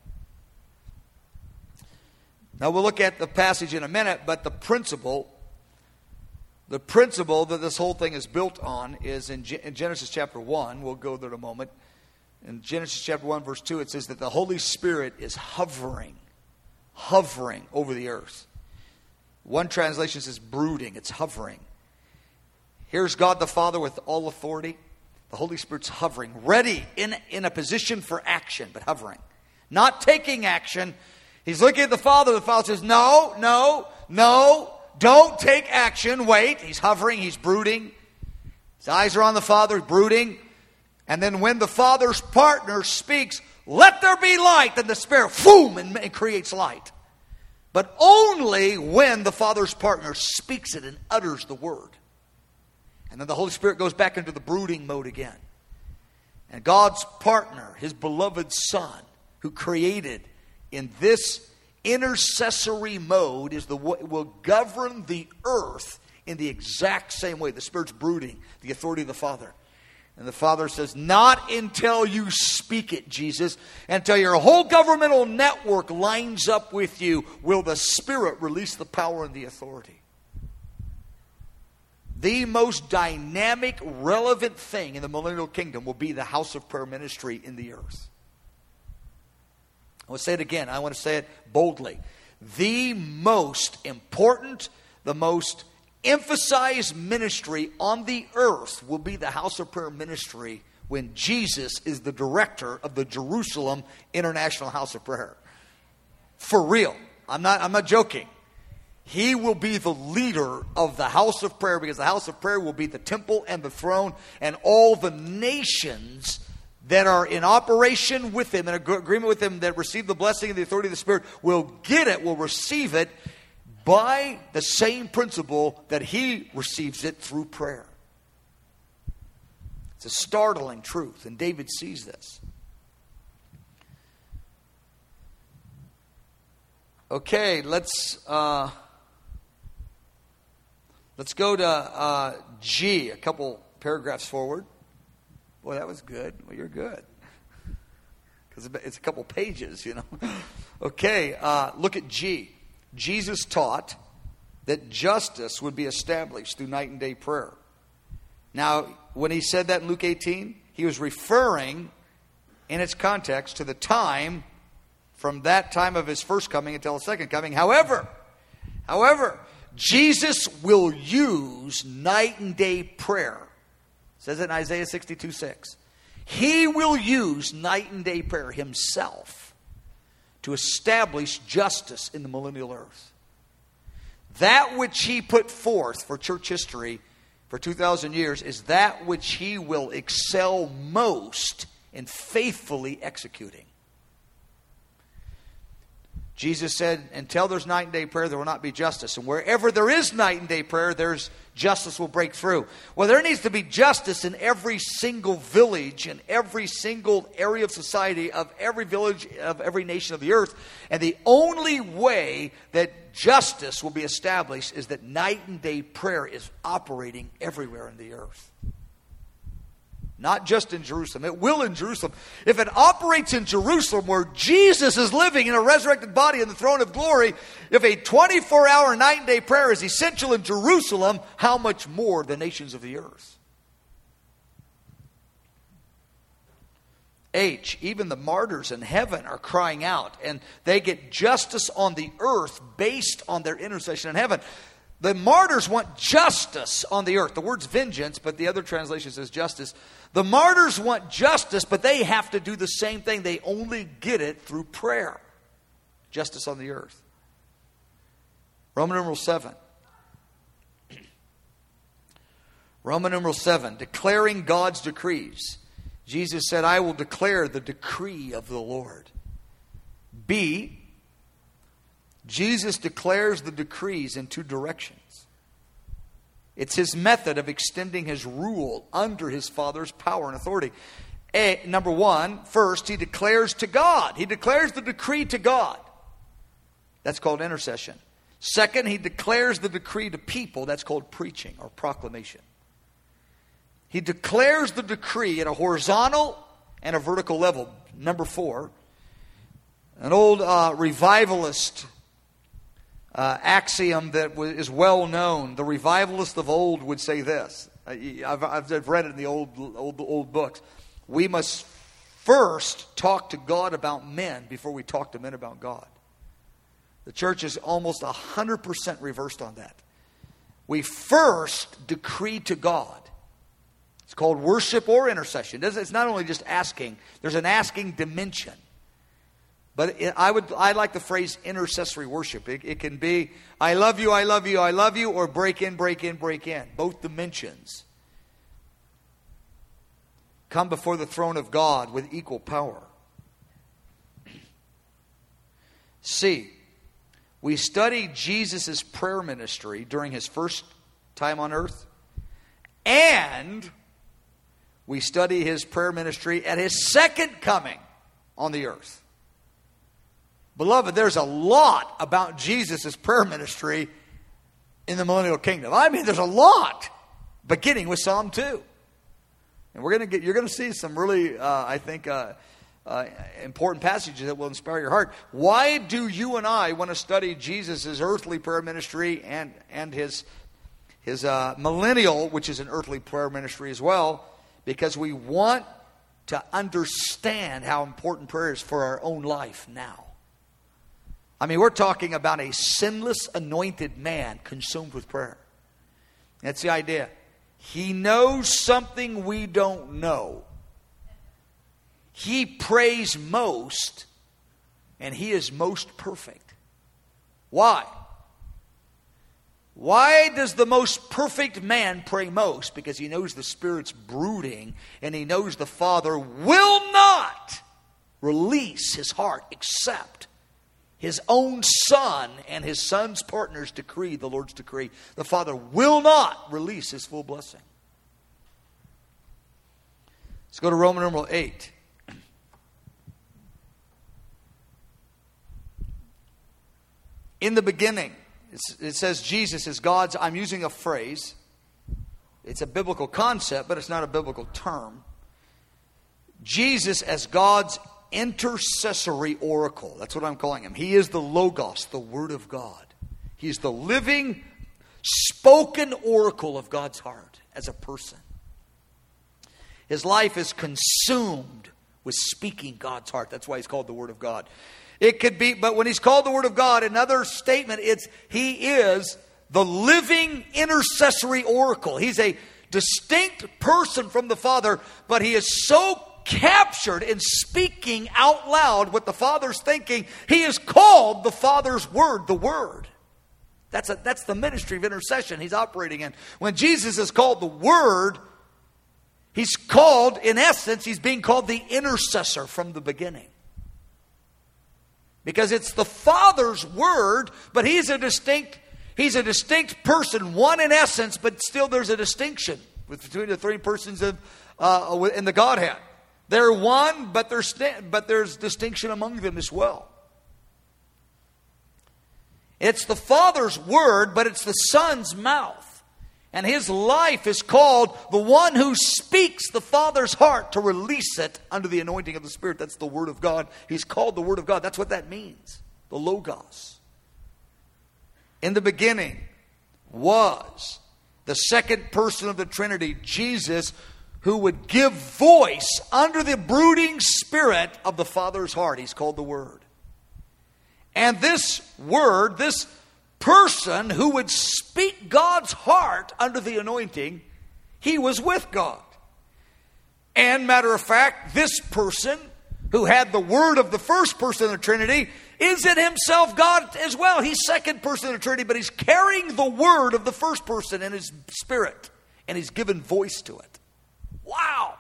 Now we'll look at the passage in a minute, but the principle, the principle that this whole thing is built on is in, G- in Genesis chapter one. We'll go there in a moment. In Genesis chapter one, verse two, it says that the Holy Spirit is hovering, hovering over the earth. One translation says brooding, it's hovering. Here's God the Father with all authority. The Holy Spirit's hovering, ready, in, in a position for action, but hovering. Not taking action. He's looking at the Father. The Father says, no, no, no, don't take action. Wait. He's hovering, he's brooding. His eyes are on the Father, brooding. And then when the Father's partner speaks, let there be light, then the Spirit, boom, and, and creates light. But only when the Father's partner speaks it and utters the word. And then the Holy Spirit goes back into the brooding mode again. And God's partner, his beloved Son, who created in this intercessory mode, is the will govern the earth in the exact same way. The Spirit's brooding, the authority of the Father. And the Father says, not until you speak it, Jesus, until your whole governmental network lines up with you, will the Spirit release the power and the authority. The most dynamic, relevant thing in the millennial kingdom will be the house of prayer ministry in the earth. I will say it again. I want to say it boldly. The most important, the most emphasized ministry on the earth will be the house of prayer ministry when Jesus is the director of the Jerusalem International House of Prayer. For real. I'm not, I'm not joking. He will be the leader of the house of prayer, because the house of prayer will be the temple and the throne, and all the nations that are in operation with him, in agreement with him, that receive the blessing and the authority of the Spirit, will get it, will receive it by the same principle that he receives it through prayer. It's a startling truth, and David sees this. Okay, let's uh, let's go to uh, G, a couple paragraphs forward. Boy, that was good. Well, you're good. Because it's a couple pages, you know. Okay, uh, look at G. Jesus taught that justice would be established through night and day prayer. Now, when he said that in Luke eighteen, he was referring, in its context, to the time from that time of his first coming until his second coming. However, however, Jesus will use night and day prayer It says it in Isaiah sixty-two six. He will use night and day prayer himself to establish justice in the millennial earth. That which he put forth for church history for two thousand years is that which he will excel most in faithfully executing. Jesus said, until there's night and day prayer, there will not be justice. And wherever there is night and day prayer, there's justice will break through. Well, there needs to be justice in every single village, in every single area of society, of every village, of every nation of the earth. And the only way that justice will be established is that night and day prayer is operating everywhere in the earth. Not just in Jerusalem. It will in Jerusalem. If it operates in Jerusalem where Jesus is living in a resurrected body in the throne of glory, if a twenty-four hour night and day prayer is essential in Jerusalem, how much more the nations of the earth? H, even the martyrs in heaven are crying out, and they get justice on the earth based on their intercession in heaven. The martyrs want justice on the earth. The word's vengeance, but the other translation says justice. The martyrs want justice, but they have to do the same thing. They only get it through prayer. Justice on the earth. Roman numeral seven. Roman numeral seven. Declaring God's decrees. Jesus said, I will declare the decree of the Lord. B, Jesus declares the decrees in two directions. It's his method of extending his rule under his Father's power and authority. A, number one, first, he declares to God. He declares the decree to God. That's called intercession. Second, he declares the decree to people. That's called preaching or proclamation. He declares the decree at a horizontal and a vertical level. Number four, an old uh, revivalist Uh, axiom that w- is well known. The revivalists of old would say this. Uh, I've, I've read it in the old, old, old books. We must first talk to God about men before we talk to men about God. The church is almost one hundred percent reversed on that. We first decree to God. It's called worship or intercession. It's not only just asking. There's an asking dimension. But I would, I like the phrase intercessory worship. It, it can be, I love you, I love you, I love you, or break in, break in, break in. Both dimensions. Come before the throne of God with equal power. C, we study Jesus' prayer ministry during his first time on earth. And we study his prayer ministry at his second coming on the earth. Beloved, there's a lot about Jesus' prayer ministry in the millennial kingdom. I mean, there's a lot, beginning with Psalm two. And we're going to get, you're going to see some really, uh, I think, uh, uh, important passages that will inspire your heart. Why do you and I want to study Jesus' earthly prayer ministry and, and his, his uh, millennial, which is an earthly prayer ministry as well? Because we want to understand how important prayer is for our own life now. I mean, we're talking about a sinless, anointed man consumed with prayer. That's the idea. He knows something we don't know. He prays most, and he is most perfect. Why? Why does the most perfect man pray most? Because he knows the Spirit's brooding, and he knows the Father will not release his heart except his own Son and his Son's partners decree the Lord's decree. The Father will not release his full blessing. Let's go to Roman numeral eight. In the beginning, it says Jesus is God's, I'm using a phrase. It's a biblical concept, but it's not a biblical term. Jesus as God's intercessory oracle. That's what I'm calling him. He is the Logos, the Word of God. He's the living, spoken oracle of God's heart as a person. His life is consumed with speaking God's heart. That's why he's called the Word of God. It could be, but when he's called the Word of God, another statement, it's he is the living intercessory oracle. He's a distinct person from the Father, but he is so captured in speaking out loud what the Father's thinking, he is called the Father's Word, the Word. That's, a, that's the ministry of intercession he's operating in. When Jesus is called the Word, he's called, in essence, he's being called the intercessor from the beginning. Because it's the Father's Word, but he's a distinct, he's a distinct person, one in essence, but still there's a distinction between the three persons of, uh, in the Godhead. They're one, but there's, but there's distinction among them as well. It's the Father's Word, but it's the Son's mouth. And his life is called the one who speaks the Father's heart to release it under the anointing of the Spirit. That's the Word of God. He's called the Word of God. That's what that means. The Logos. In the beginning was the second person of the Trinity, Jesus, who would give voice under the brooding Spirit of the Father's heart. He's called the Word. And this Word, this person who would speak God's heart under the anointing, he was with God. And matter of fact, this person who had the Word of the first person of the Trinity is in himself God as well. He's second person of the Trinity, but he's carrying the Word of the first person in his spirit. And he's given voice to it. Wow!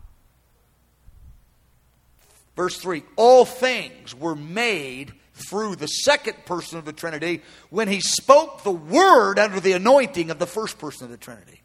Verse three, all things were made through the second person of the Trinity when he spoke the word under the anointing of the first person of the Trinity.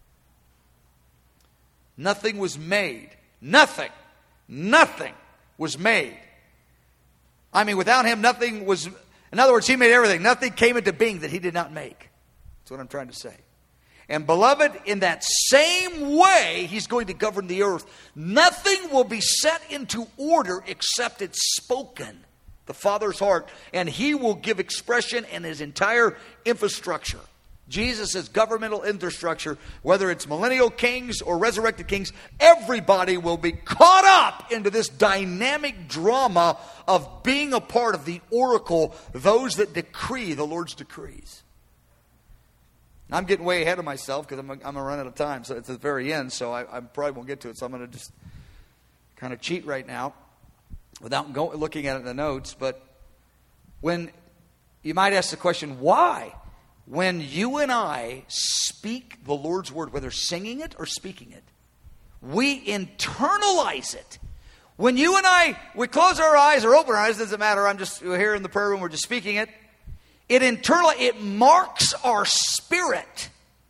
Nothing was made. Nothing. Nothing was made. I mean, without him, nothing was... In other words, he made everything. Nothing came into being that he did not make. That's what I'm trying to say. And beloved, in that same way, he's going to govern the earth. Nothing will be set into order except it's spoken. The Father's heart. And he will give expression in his entire infrastructure. Jesus' governmental infrastructure, whether it's millennial kings or resurrected kings, everybody will be caught up into this dynamic drama of being a part of the oracle, those that decree the Lord's decrees. I'm getting way ahead of myself because I'm, I'm going to run out of time. So it's at the very end, so I, I probably won't get to it. So I'm going to just kind of cheat right now without go, looking at it in the notes. But when you might ask the question, why? When you and I speak the Lord's word, whether singing it or speaking it, we internalize it. When you and I, we close our eyes or open our eyes, doesn't matter. I'm just we're here in the prayer room, we're just speaking it. It internal, it marks our spirit.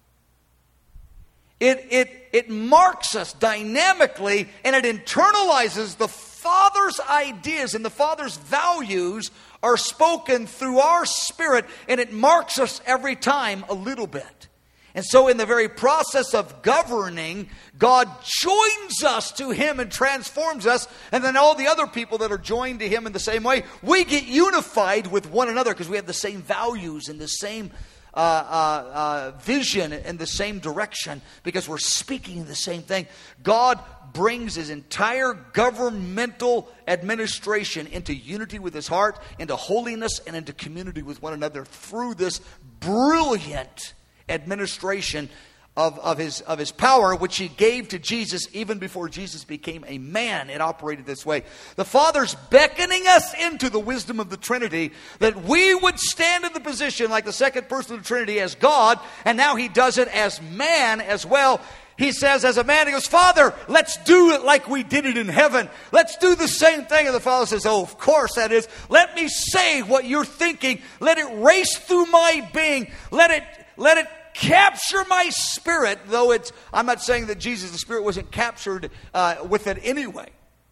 It, it, it marks us dynamically, and it internalizes the Father's ideas and the Father's values are spoken through our spirit, and it marks us every time a little bit. And so in the very process of governing, God joins us to Him and transforms us. And then all the other people that are joined to Him in the same way, we get unified with one another because we have the same values and the same uh, uh, uh, vision and the same direction because we're speaking the same thing. God brings His entire governmental administration into unity with His heart, into holiness, and into community with one another through this brilliant administration of, of, his, of his power, which He gave to Jesus even before Jesus became a man. It operated this way. The Father's beckoning us into the wisdom of the Trinity, that we would stand in the position like the second person of the Trinity as God, and now He does it as man as well. He says as a man, He goes, Father, let's do it like we did it in heaven. Let's do the same thing. And the Father says, oh, of course that is. Let me say what you're thinking. Let it race through my being. Let it, let it capture my spirit. Though it's, I'm not saying that Jesus, the Spirit, wasn't captured uh, with it anyway.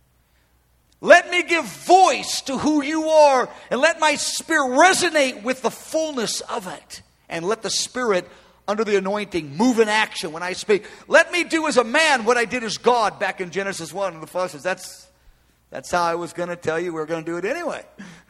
Let me give voice to who you are. And let my spirit resonate with the fullness of it. And let the Spirit under the anointing, move in action when I speak. Let me do as a man what I did as God back in Genesis one. And the Father says, that's, that's how I was going to tell you we we're going to do it anyway.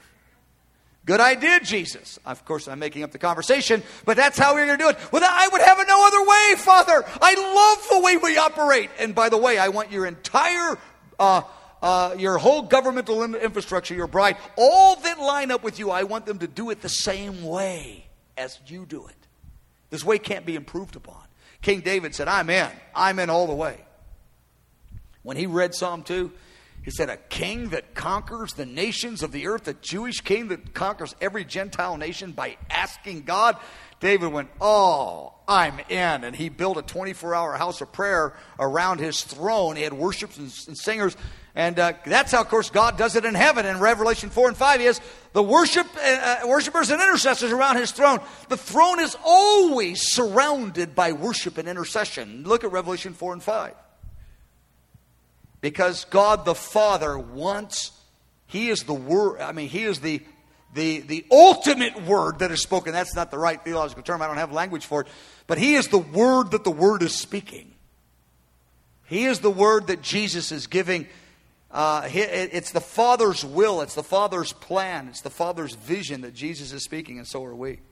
Good idea, Jesus. Of course, I'm making up the conversation, but that's how we're going to do it. Well, I would have it no other way, Father. I love the way we operate. And by the way, I want your entire, uh, uh, your whole governmental infrastructure, your bride, all that line up with you, I want them to do it the same way as you do it. This way can't be improved upon. King David said, I'm in. I'm in all the way. When he read Psalm two, he said, a king that conquers the nations of the earth, a Jewish king that conquers every Gentile nation by asking God. David went, oh, I'm in. And he built a twenty-four hour house of prayer around his throne. He had worshipers and singers. And uh, that's how, of course, God does it in heaven. In Revelation four and five, he has the worship, uh, worshipers and intercessors around his throne. The throne is always surrounded by worship and intercession. Look at Revelation four and five. Because God the Father wants, He is the Word, I mean, He is the, the, the ultimate Word that is spoken. That's not the right theological term. I don't have language for it. But He is the Word that the Word is speaking. He is the Word that Jesus is giving. Uh, it's the Father's will. It's the Father's plan. It's the Father's vision that Jesus is speaking, and so are we.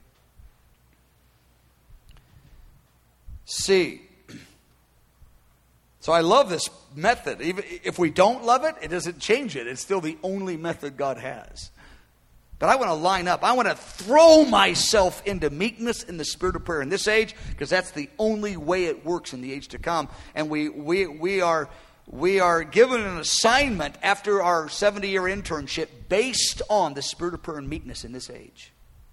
See. So I love this method. Even if we don't love it, it doesn't change it. It's still the only method God has. But I want to line up. I want to throw myself into meekness in the spirit of prayer in this age, because that's the only way it works in the age to come. And we we we are we are given an assignment after our seventy-year internship based on the spirit of prayer and meekness in this age.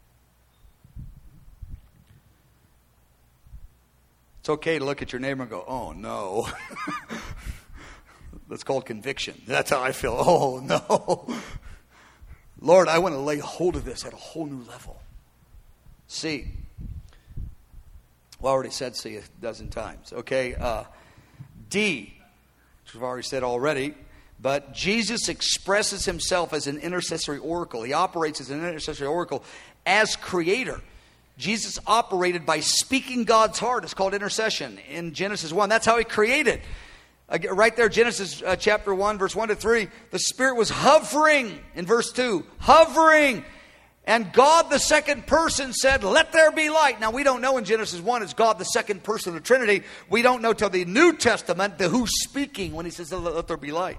It's okay to look at your neighbor and go, oh, no. That's called conviction. That's how I feel. Oh, no. Lord, I want to lay hold of this at a whole new level. See. Well, I already said see a dozen times. Okay. Uh, D, which we've already said already. But Jesus expresses himself as an intercessory oracle. He operates as an intercessory oracle as creator. Jesus operated by speaking God's heart. It's called intercession in Genesis one. That's how he created. Right there, Genesis uh, chapter one, verse one to three. The Spirit was hovering in verse two. Hovering. And God, the second person, said, let there be light. Now, we don't know in Genesis one, it's God, the second person of the Trinity. We don't know till the New Testament the who's speaking when he says, let there be light.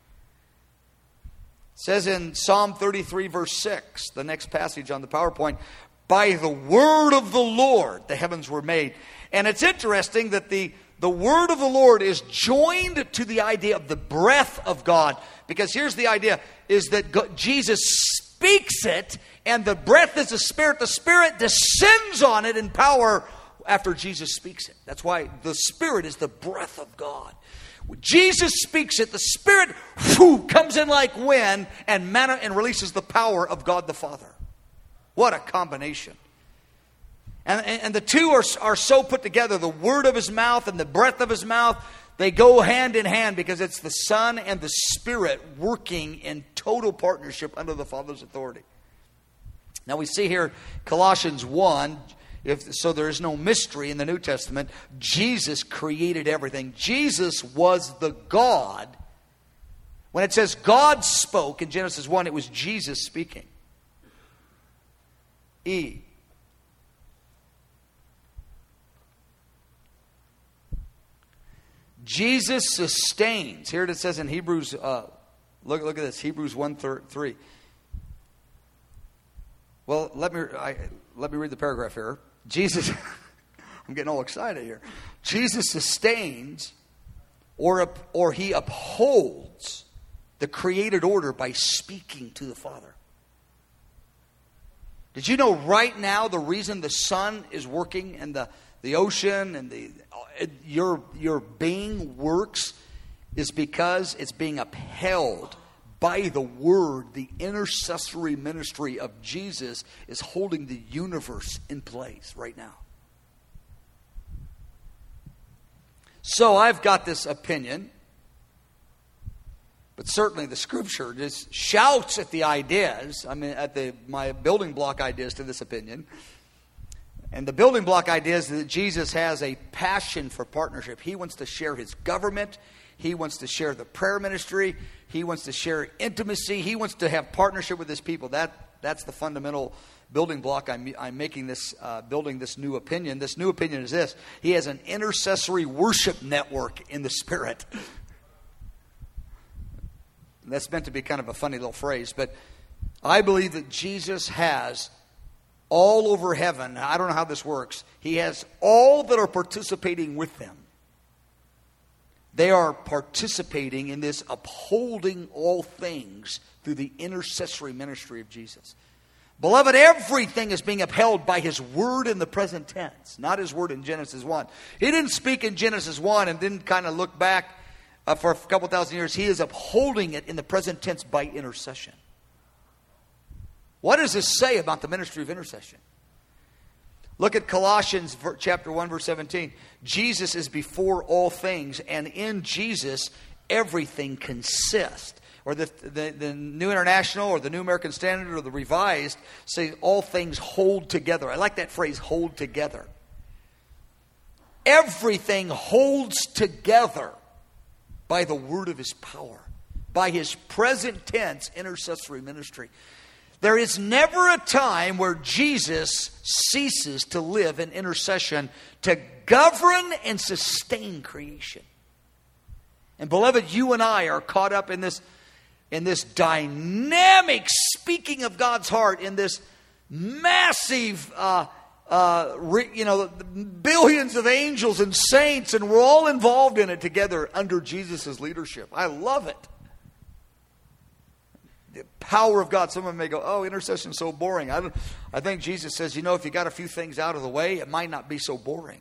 It says in Psalm thirty-three, verse six, the next passage on the PowerPoint, by the word of the Lord, the heavens were made. And it's interesting that the, the word of the Lord is joined to the idea of the breath of God. Because here's the idea, is that God, Jesus speaks it, and the breath is the Spirit. The Spirit descends on it in power after Jesus speaks it. That's why the Spirit is the breath of God. When Jesus speaks it, the Spirit whew, comes in like wind and, manna, and releases the power of God the Father. What a combination. And, and, and the two are, are so put together. The word of his mouth and the breath of his mouth, they go hand in hand because it's the Son and the Spirit working in total partnership under the Father's authority. Now we see here Colossians one, if, so there is no mystery in the New Testament. Jesus created everything. Jesus was the God. When it says God spoke in Genesis one, it was Jesus speaking. E. Jesus sustains. Here it says in Hebrews, uh, look, look at this, Hebrews one three. Well, let me I, let me read the paragraph here. Jesus, I'm getting all excited here. Jesus sustains or, or he upholds the created order by speaking to the Father. Did you know right now the reason the sun is working and the, the ocean and the your your being works is because it's being upheld by the Word. The intercessory ministry of Jesus is holding the universe in place right now. So I've got this opinion, but certainly the Scripture just shouts at the ideas, I mean at the my building block ideas to this opinion. And the building block idea is that Jesus has a passion for partnership. He wants to share his government. He wants to share the prayer ministry. He wants to share intimacy. He wants to have partnership with his people. That that's the fundamental building block. I'm, I'm making this, uh, building this new opinion. This new opinion is this: he has an intercessory worship network in the Spirit. That's meant to be kind of a funny little phrase, but I believe that Jesus has all over heaven. I don't know how this works. He has all that are participating with them. They are participating in this upholding all things through the intercessory ministry of Jesus. Beloved, everything is being upheld by His Word in the present tense, not His Word in Genesis one. He didn't speak in Genesis one and didn't kind of look back uh, for a couple thousand years. He is upholding it in the present tense by intercession. What does this say about the ministry of intercession? Look at Colossians chapter one, verse seventeen. Jesus is before all things, and in Jesus everything consists. Or the, the, the New International or the New American Standard or the Revised say all things hold together. I like that phrase, hold together. Everything holds together by the word of His power, by His present tense intercessory ministry. There is never a time where Jesus ceases to live in intercession to govern and sustain creation. And beloved, you and I are caught up in this, in this dynamic speaking of God's heart, in this massive, uh, uh, re, you know, billions of angels and saints, and we're all involved in it together under Jesus' leadership. I love it. The power of God. Someone may go, oh, intercession is so boring. I, don't, I think Jesus says, you know, if you got a few things out of the way, it might not be so boring.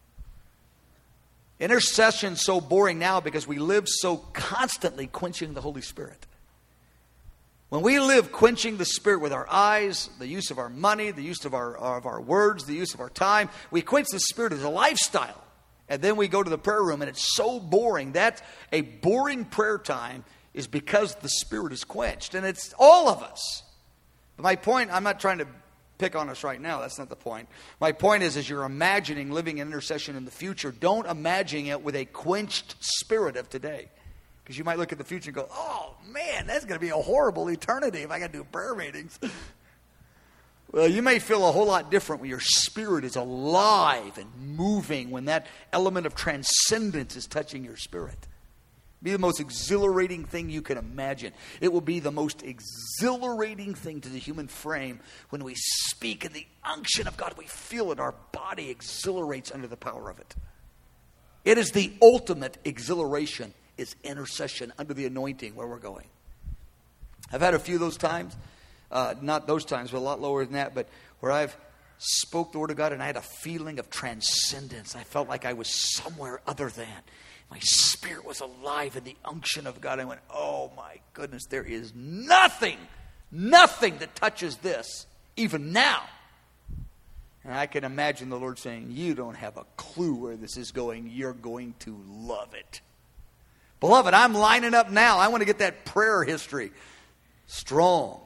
Intercession is so boring now because we live so constantly quenching the Holy Spirit. When we live quenching the Spirit with our eyes, the use of our money, the use of our, of our words, the use of our time, we quench the Spirit as a lifestyle. And then we go to the prayer room and it's so boring. That's a boring prayer time is because the Spirit is quenched. And it's all of us. But my point, I'm not trying to pick on us right now. That's not the point. My point is, as you're imagining living in intercession in the future, don't imagine it with a quenched spirit of today. Because you might look at the future and go, oh man, that's going to be a horrible eternity if I got to do prayer meetings. Well, you may feel a whole lot different when your spirit is alive and moving, when that element of transcendence is touching your spirit. Be the most exhilarating thing you can imagine. It will be the most exhilarating thing to the human frame when we speak in the unction of God. We feel it. Our body exhilarates under the power of it. It is the ultimate exhilaration, is intercession under the anointing where we're going. I've had a few of those times. Uh, not those times, but a lot lower than that. But where I've spoke the word of God and I had a feeling of transcendence. I felt like I was somewhere other than. My spirit was alive in the unction of God. I went, oh my goodness, there is nothing, nothing that touches this, even now. And I can imagine the Lord saying, you don't have a clue where this is going. You're going to love it. Beloved, I'm lining up now. I want to get that prayer history strong.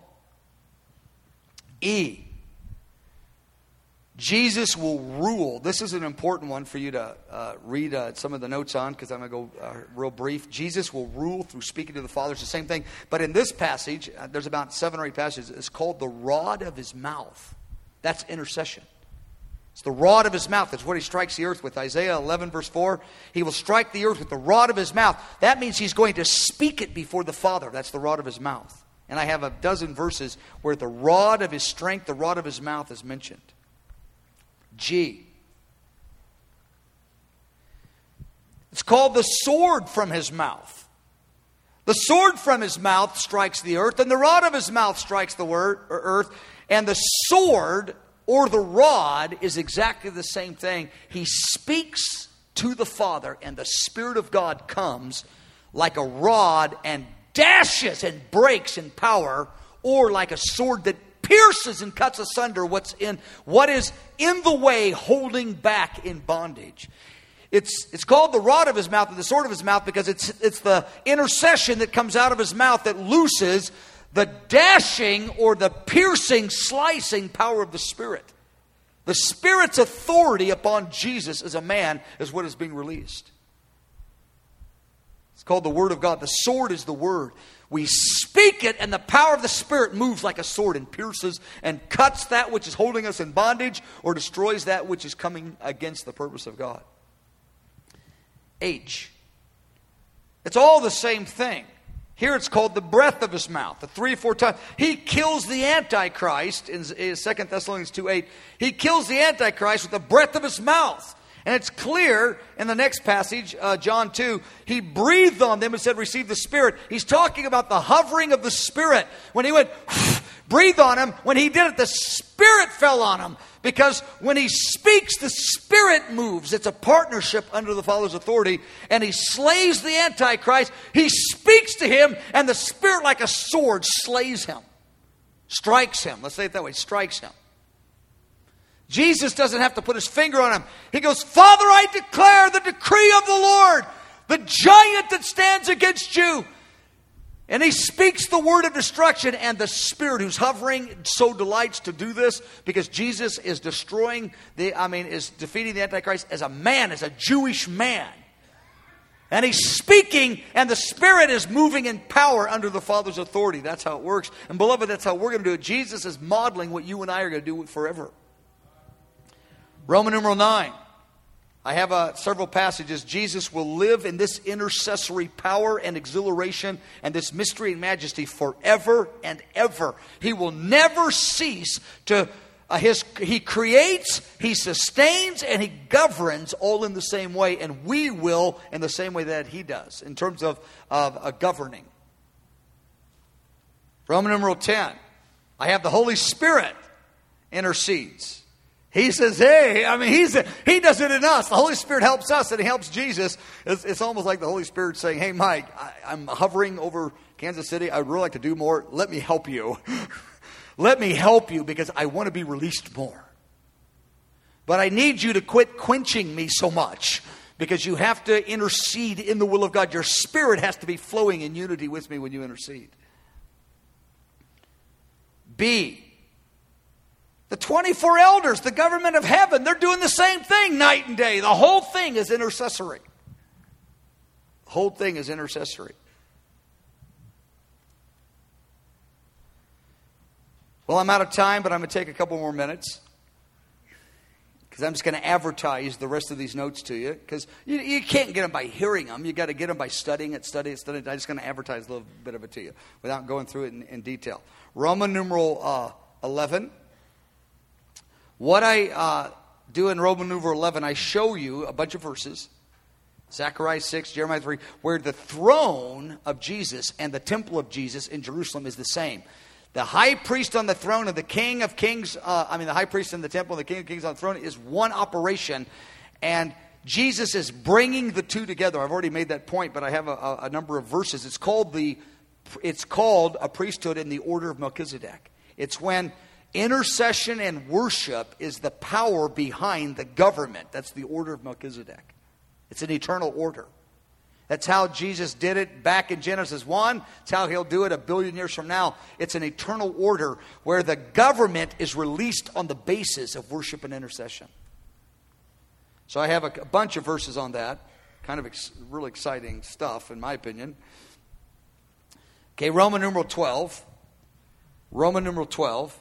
E. Jesus will rule. This is an important one for you to uh, read uh, some of the notes on, because I'm going to go uh, real brief. Jesus will rule through speaking to the Father. It's the same thing. But in this passage, uh, there's about seven or eight passages. It's called the rod of His mouth. That's intercession. It's the rod of His mouth. That's what He strikes the earth with. Isaiah eleven verse four. He will strike the earth with the rod of His mouth. That means He's going to speak it before the Father. That's the rod of His mouth. And I have a dozen verses where the rod of His strength, the rod of His mouth is mentioned. G. It's called the sword from His mouth. The sword from His mouth strikes the earth, and the rod of His mouth strikes the word, or earth. And the sword or the rod is exactly the same thing. He speaks to the Father, and the Spirit of God comes like a rod and dashes and breaks in power, or like a sword that pierces and cuts asunder what's in what is in the way, holding back in bondage. It's it's called the rod of His mouth and the sword of His mouth because it's it's the intercession that comes out of His mouth that looses the dashing or the piercing, slicing power of the Spirit. The Spirit's authority upon Jesus as a man is what is being released. It's called the Word of God. The sword is the Word. We speak it, and the power of the Spirit moves like a sword and pierces and cuts that which is holding us in bondage, or destroys that which is coming against the purpose of God. H. It's all the same thing. Here it's called the breath of his mouth. The three or four times. He kills the Antichrist in Second Thessalonians two eight. He kills the Antichrist with the breath of his mouth. And it's clear in the next passage, uh, John two, he breathed on them and said, receive the Spirit. He's talking about the hovering of the Spirit. When he went, breathe on him, when he did it, the Spirit fell on him. Because when he speaks, the Spirit moves. It's a partnership under the Father's authority. And he slays the Antichrist. He speaks to him, and the Spirit, like a sword, slays him. Strikes him. Let's say it that way. Strikes him. Jesus doesn't have to put his finger on him. He goes, Father, I declare the decree of the Lord, the giant that stands against you. And he speaks the word of destruction, and the Spirit who's hovering so delights to do this because Jesus is destroying the, I mean, is defeating the Antichrist as a man, as a Jewish man. And he's speaking, and the Spirit is moving in power under the Father's authority. That's how it works. And beloved, that's how we're going to do it. Jesus is modeling what you and I are going to do forever. Roman numeral nine. I have uh, several passages. Jesus will live in this intercessory power and exhilaration and this mystery and majesty forever and ever. He will never cease to, uh, his, he creates, he sustains, and he governs all in the same way. And we will in the same way that he does in terms of, of uh, governing. Roman numeral ten. I have the Holy Spirit intercedes. He says, hey, I mean, he's a, he does it in us. The Holy Spirit helps us and he helps Jesus. It's, it's almost like the Holy Spirit saying, hey, Mike, I, I'm hovering over Kansas City. I'd really like to do more. Let me help you. Let me help you because I want to be released more. But I need you to quit quenching me so much because you have to intercede in the will of God. Your spirit has to be flowing in unity with me when you intercede. B. The twenty-four elders, the government of heaven, they're doing the same thing night and day. The whole thing is intercessory. The whole thing is intercessory. Well, I'm out of time, but I'm going to take a couple more minutes. Because I'm just going to advertise the rest of these notes to you. Because you, you can't get them by hearing them. You've got to get them by studying it, studying it, studying it. I'm just going to advertise a little bit of it to you without going through it in, in detail. Roman numeral uh, eleven. What I uh, do in Roman numeral eleven, I show you a bunch of verses. Zechariah six, Jeremiah three, where the throne of Jesus and the temple of Jesus in Jerusalem is the same. The high priest on the throne and the king of kings, uh, I mean the high priest in the temple and the king of kings on the throne is one operation. And Jesus is bringing the two together. I've already made that point, but I have a, a number of verses. It's called the, it's called a priesthood in the order of Melchizedek. It's when intercession and worship is the power behind the government. That's the order of Melchizedek. It's an eternal order. That's how Jesus did it back in Genesis one. It's how he'll do it a billion years from now. It's an eternal order where the government is released on the basis of worship and intercession. So I have a, a bunch of verses on that. Kind of ex- really exciting stuff, in my opinion. Okay, Roman numeral twelve. Roman numeral twelve.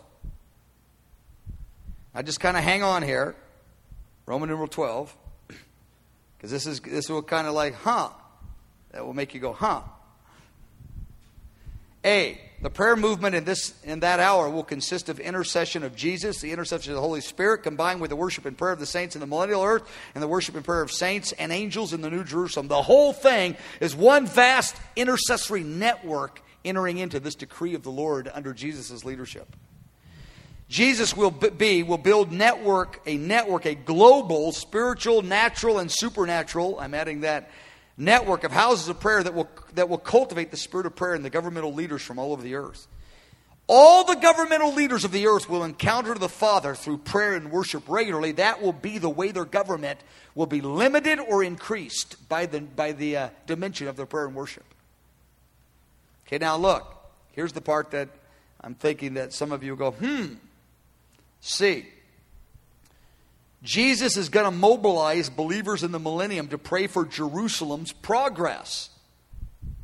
I just kind of hang on here. Roman numeral twelve. Because this is this will kind of like, huh. That will make you go, huh. A, the prayer movement in this in that hour will consist of intercession of Jesus, the intercession of the Holy Spirit, combined with the worship and prayer of the saints in the millennial earth, and the worship and prayer of saints and angels in the New Jerusalem. The whole thing is one vast intercessory network entering into this decree of the Lord under Jesus' leadership. Jesus will be, will build network, a network, a global, spiritual, natural, and supernatural, I'm adding that, network of houses of prayer that will, that will cultivate the spirit of prayer in the governmental leaders from all over the earth. All the governmental leaders of the earth will encounter the Father through prayer and worship regularly. That will be the way their government will be limited or increased by the, by the uh, dimension of their prayer and worship. Okay, now look, here's the part that I'm thinking that some of you go, hmm, see. Jesus is going to mobilize believers in the millennium to pray for Jerusalem's progress.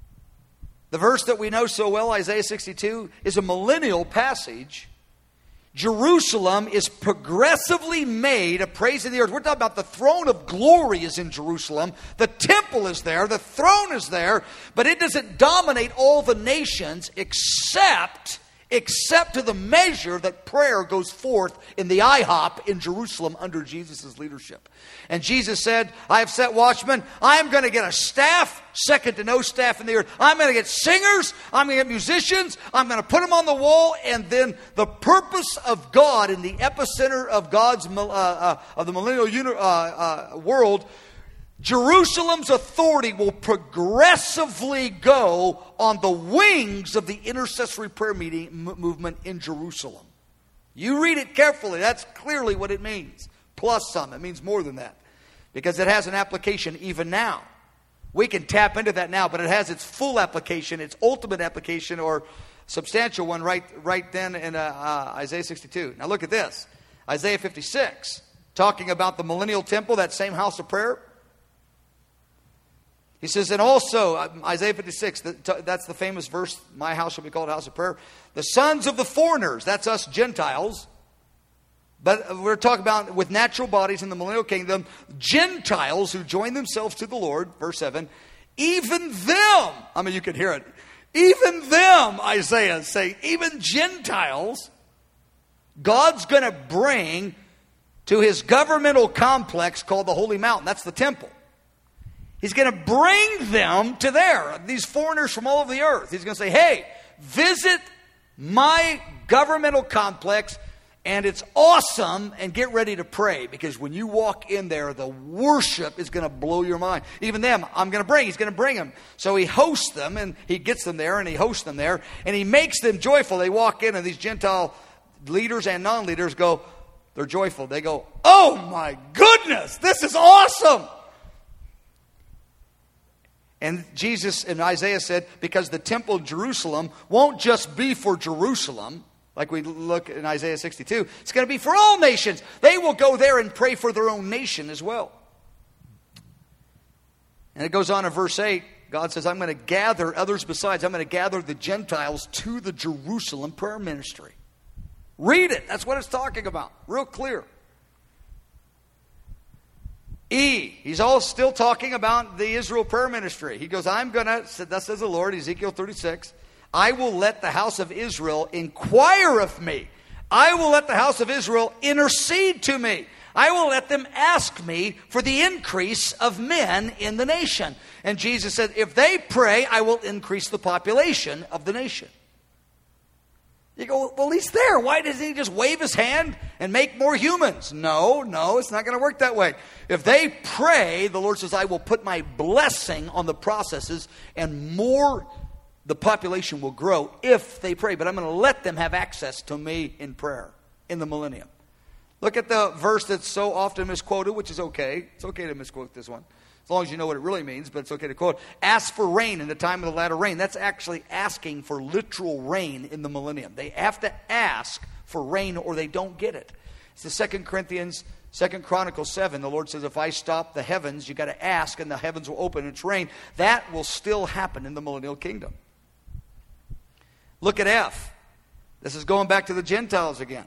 The verse that we know so well, Isaiah sixty-two, is a millennial passage. Jerusalem is progressively made a praise of the earth. We're talking about the throne of glory is in Jerusalem. The temple is there. The throne is there. But it doesn't dominate all the nations except, except to the measure that prayer goes forth in the I hop in Jerusalem under Jesus' leadership. And Jesus said, I have set watchmen. I am going to get a staff, second to no staff in the earth. I'm going to get singers. I'm going to get musicians. I'm going to put them on the wall. And then the purpose of God in the epicenter of God's, uh, uh, of the millennial uni- uh, uh, world, Jerusalem's authority will progressively go on the wings of the intercessory prayer meeting m- movement in Jerusalem. You read it carefully. That's clearly what it means. Plus some. It means more than that. Because it has an application even now. We can tap into that now, but it has its full application, its ultimate application, or substantial one right, right then in uh, uh, Isaiah sixty-two. Now look at this. Isaiah fifty-six, talking about the millennial temple, that same house of prayer. He says, and also, uh, Isaiah fifty-six, the, that's the famous verse, my house shall be called a house of prayer. The sons of the foreigners, that's us Gentiles. But we're talking about with natural bodies in the millennial kingdom, Gentiles who join themselves to the Lord, verse seven, even them, I mean you can hear it, even them, Isaiah is saying, even Gentiles, God's going to bring to his governmental complex called the Holy Mountain. That's the temple. He's going to bring them to there, these foreigners from all over the earth. He's going to say, hey, visit my governmental complex, and it's awesome, and get ready to pray. Because when you walk in there, the worship is going to blow your mind. Even them, I'm going to bring. He's going to bring them. So he hosts them, and he gets them there, and he hosts them there. And he makes them joyful. They walk in, and these Gentile leaders and non-leaders go, they're joyful. They go, oh my goodness, this is awesome. And Jesus and Isaiah said, because the temple of Jerusalem won't just be for Jerusalem, like we look in Isaiah sixty-two, it's going to be for all nations. They will go there and pray for their own nation as well. And it goes on in verse eight, God says, I'm going to gather others besides. I'm going to gather the Gentiles to the Jerusalem prayer ministry. Read it. That's what it's talking about. Real clear. E, he's all still talking about the Israel prayer ministry. He goes, I'm going to, thus says the Lord, Ezekiel thirty-six, I will let the house of Israel inquire of me. I will let the house of Israel intercede to me. I will let them ask me for the increase of men in the nation. And Jesus said, if they pray, I will increase the population of the nation. You go, well, he's there. Why doesn't he just wave his hand and make more humans? No, no, it's not going to work that way. If they pray, the Lord says, I will put my blessing on the processes, and more, the population will grow if they pray. But I'm going to let them have access to me in prayer in the millennium. Look at the verse that's so often misquoted, which is okay. It's okay to misquote this one, as long as you know what it really means, but it's okay to quote. Ask for rain in the time of the latter rain. That's actually asking for literal rain in the millennium. They have to ask for rain or they don't get it. It's the Second Corinthians, Second Chronicles seven. The Lord says, if I stop the heavens, you got to ask and the heavens will open and it's rain. That will still happen in the millennial kingdom. Look at F. This is going back to the Gentiles again.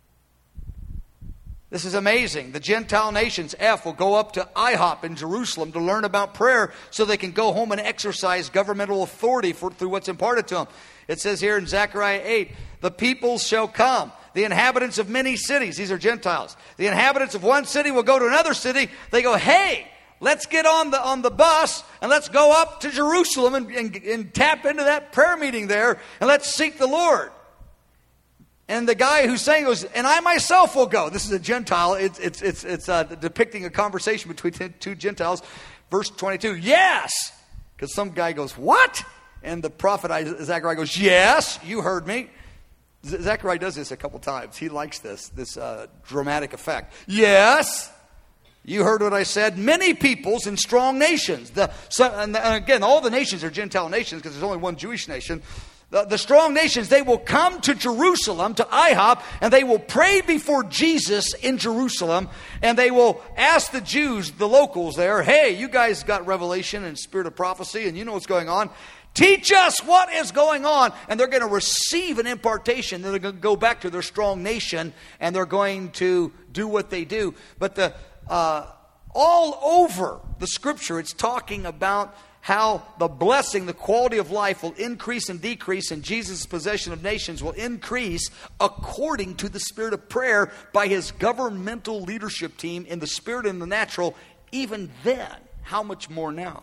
This is amazing. The Gentile nations, F, will go up to I hop in Jerusalem to learn about prayer so they can go home and exercise governmental authority for, through what's imparted to them. It says here in Zechariah eight, the peoples shall come, the inhabitants of many cities. These are Gentiles. The inhabitants of one city will go to another city. They go, hey, let's get on the on the bus and let's go up to Jerusalem and, and, and tap into that prayer meeting there and let's seek the Lord. And the guy who's saying goes, and I myself will go. This is a Gentile. It's it's it's it's uh, depicting a conversation between two Gentiles. Verse twenty-two. Yes, because some guy goes, what? And the prophet Zechariah goes, yes, you heard me. Zechariah does this a couple times. He likes this this uh, dramatic effect. Yes, you heard what I said. Many peoples and strong nations. The so, and, and again, all the nations are Gentile nations because there's only one Jewish nation. The, the strong nations, they will come to Jerusalem, to I hop, and they will pray before Jesus in Jerusalem, and they will ask the Jews, the locals there, hey, you guys got revelation and spirit of prophecy, and you know what's going on. Teach us what is going on. And they're going to receive an impartation. Then they're going to go back to their strong nation and they're going to do what they do. But the uh, all over the Scripture, it's talking about how the blessing, the quality of life will increase and decrease, and Jesus' possession of nations will increase according to the spirit of prayer by his governmental leadership team in the spirit and the natural. Even then, how much more now?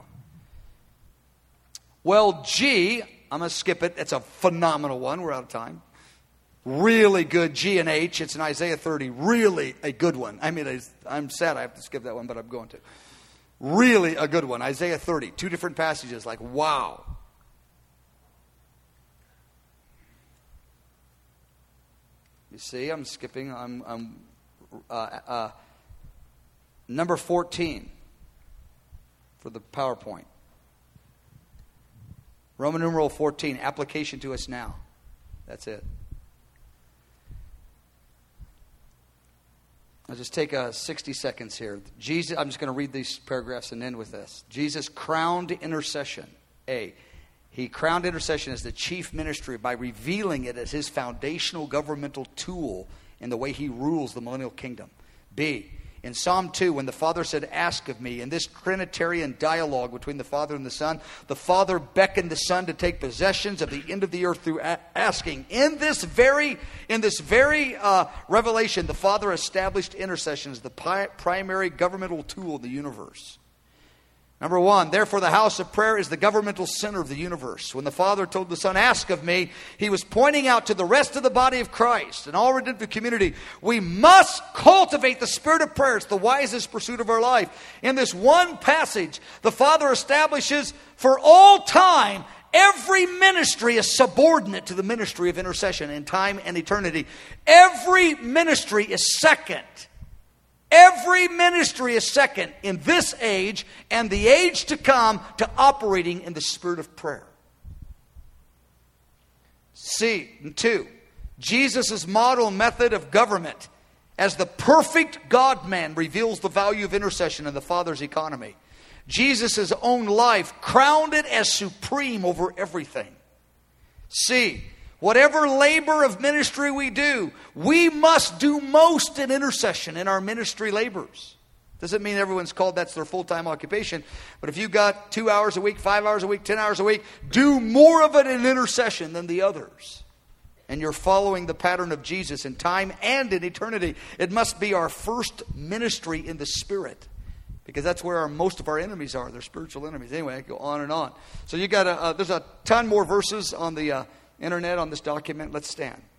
Well, G, I'm going to skip it. It's a phenomenal one. We're out of time. Really good. G and H. It's in Isaiah thirty. Really a good one. I mean, I'm sad I have to skip that one, but I'm going to. Really a good one. Isaiah thirty. Two different passages. Like, wow. You see, I'm skipping. I'm, I'm uh, uh, number fourteen for the PowerPoint. Roman numeral fourteen. Application to us now. That's it. I'll just take uh, sixty seconds here. Jesus, I'm just going to read these paragraphs and end with this. Jesus crowned intercession. A. He crowned intercession as the chief ministry by revealing it as his foundational governmental tool in the way he rules the millennial kingdom. B. In Psalm two, when the Father said, "Ask of me," in this Trinitarian dialogue between the Father and the Son, the Father beckoned the Son to take possessions of the end of the earth through a- asking. In this very, in this very uh, revelation, the Father established intercession as the pi- primary governmental tool of the universe. Number one, therefore the house of prayer is the governmental center of the universe. When the Father told the Son, "Ask of me," he was pointing out to the rest of the body of Christ and all redemptive community, we must cultivate the spirit of prayer. It's the wisest pursuit of our life. In this one passage, the Father establishes for all time every ministry is subordinate to the ministry of intercession in time and eternity. Every ministry is second. Every ministry is second in this age and the age to come to operating in the spirit of prayer. C, two, Jesus' model method of government as the perfect God-man reveals the value of intercession in the Father's economy. Jesus' own life crowned it as supreme over everything. C, whatever labor of ministry we do, we must do most in intercession in our ministry labors. Doesn't mean everyone's called that's their full-time occupation. But if you've got two hours a week, five hours a week, ten hours a week, do more of it in intercession than the others. And you're following the pattern of Jesus in time and in eternity. It must be our first ministry in the Spirit. Because that's where our, most of our enemies are. They're spiritual enemies. Anyway, I go on and on. So you got a, uh, there's a ton more verses on the... Uh, internet on this document. Let's stand.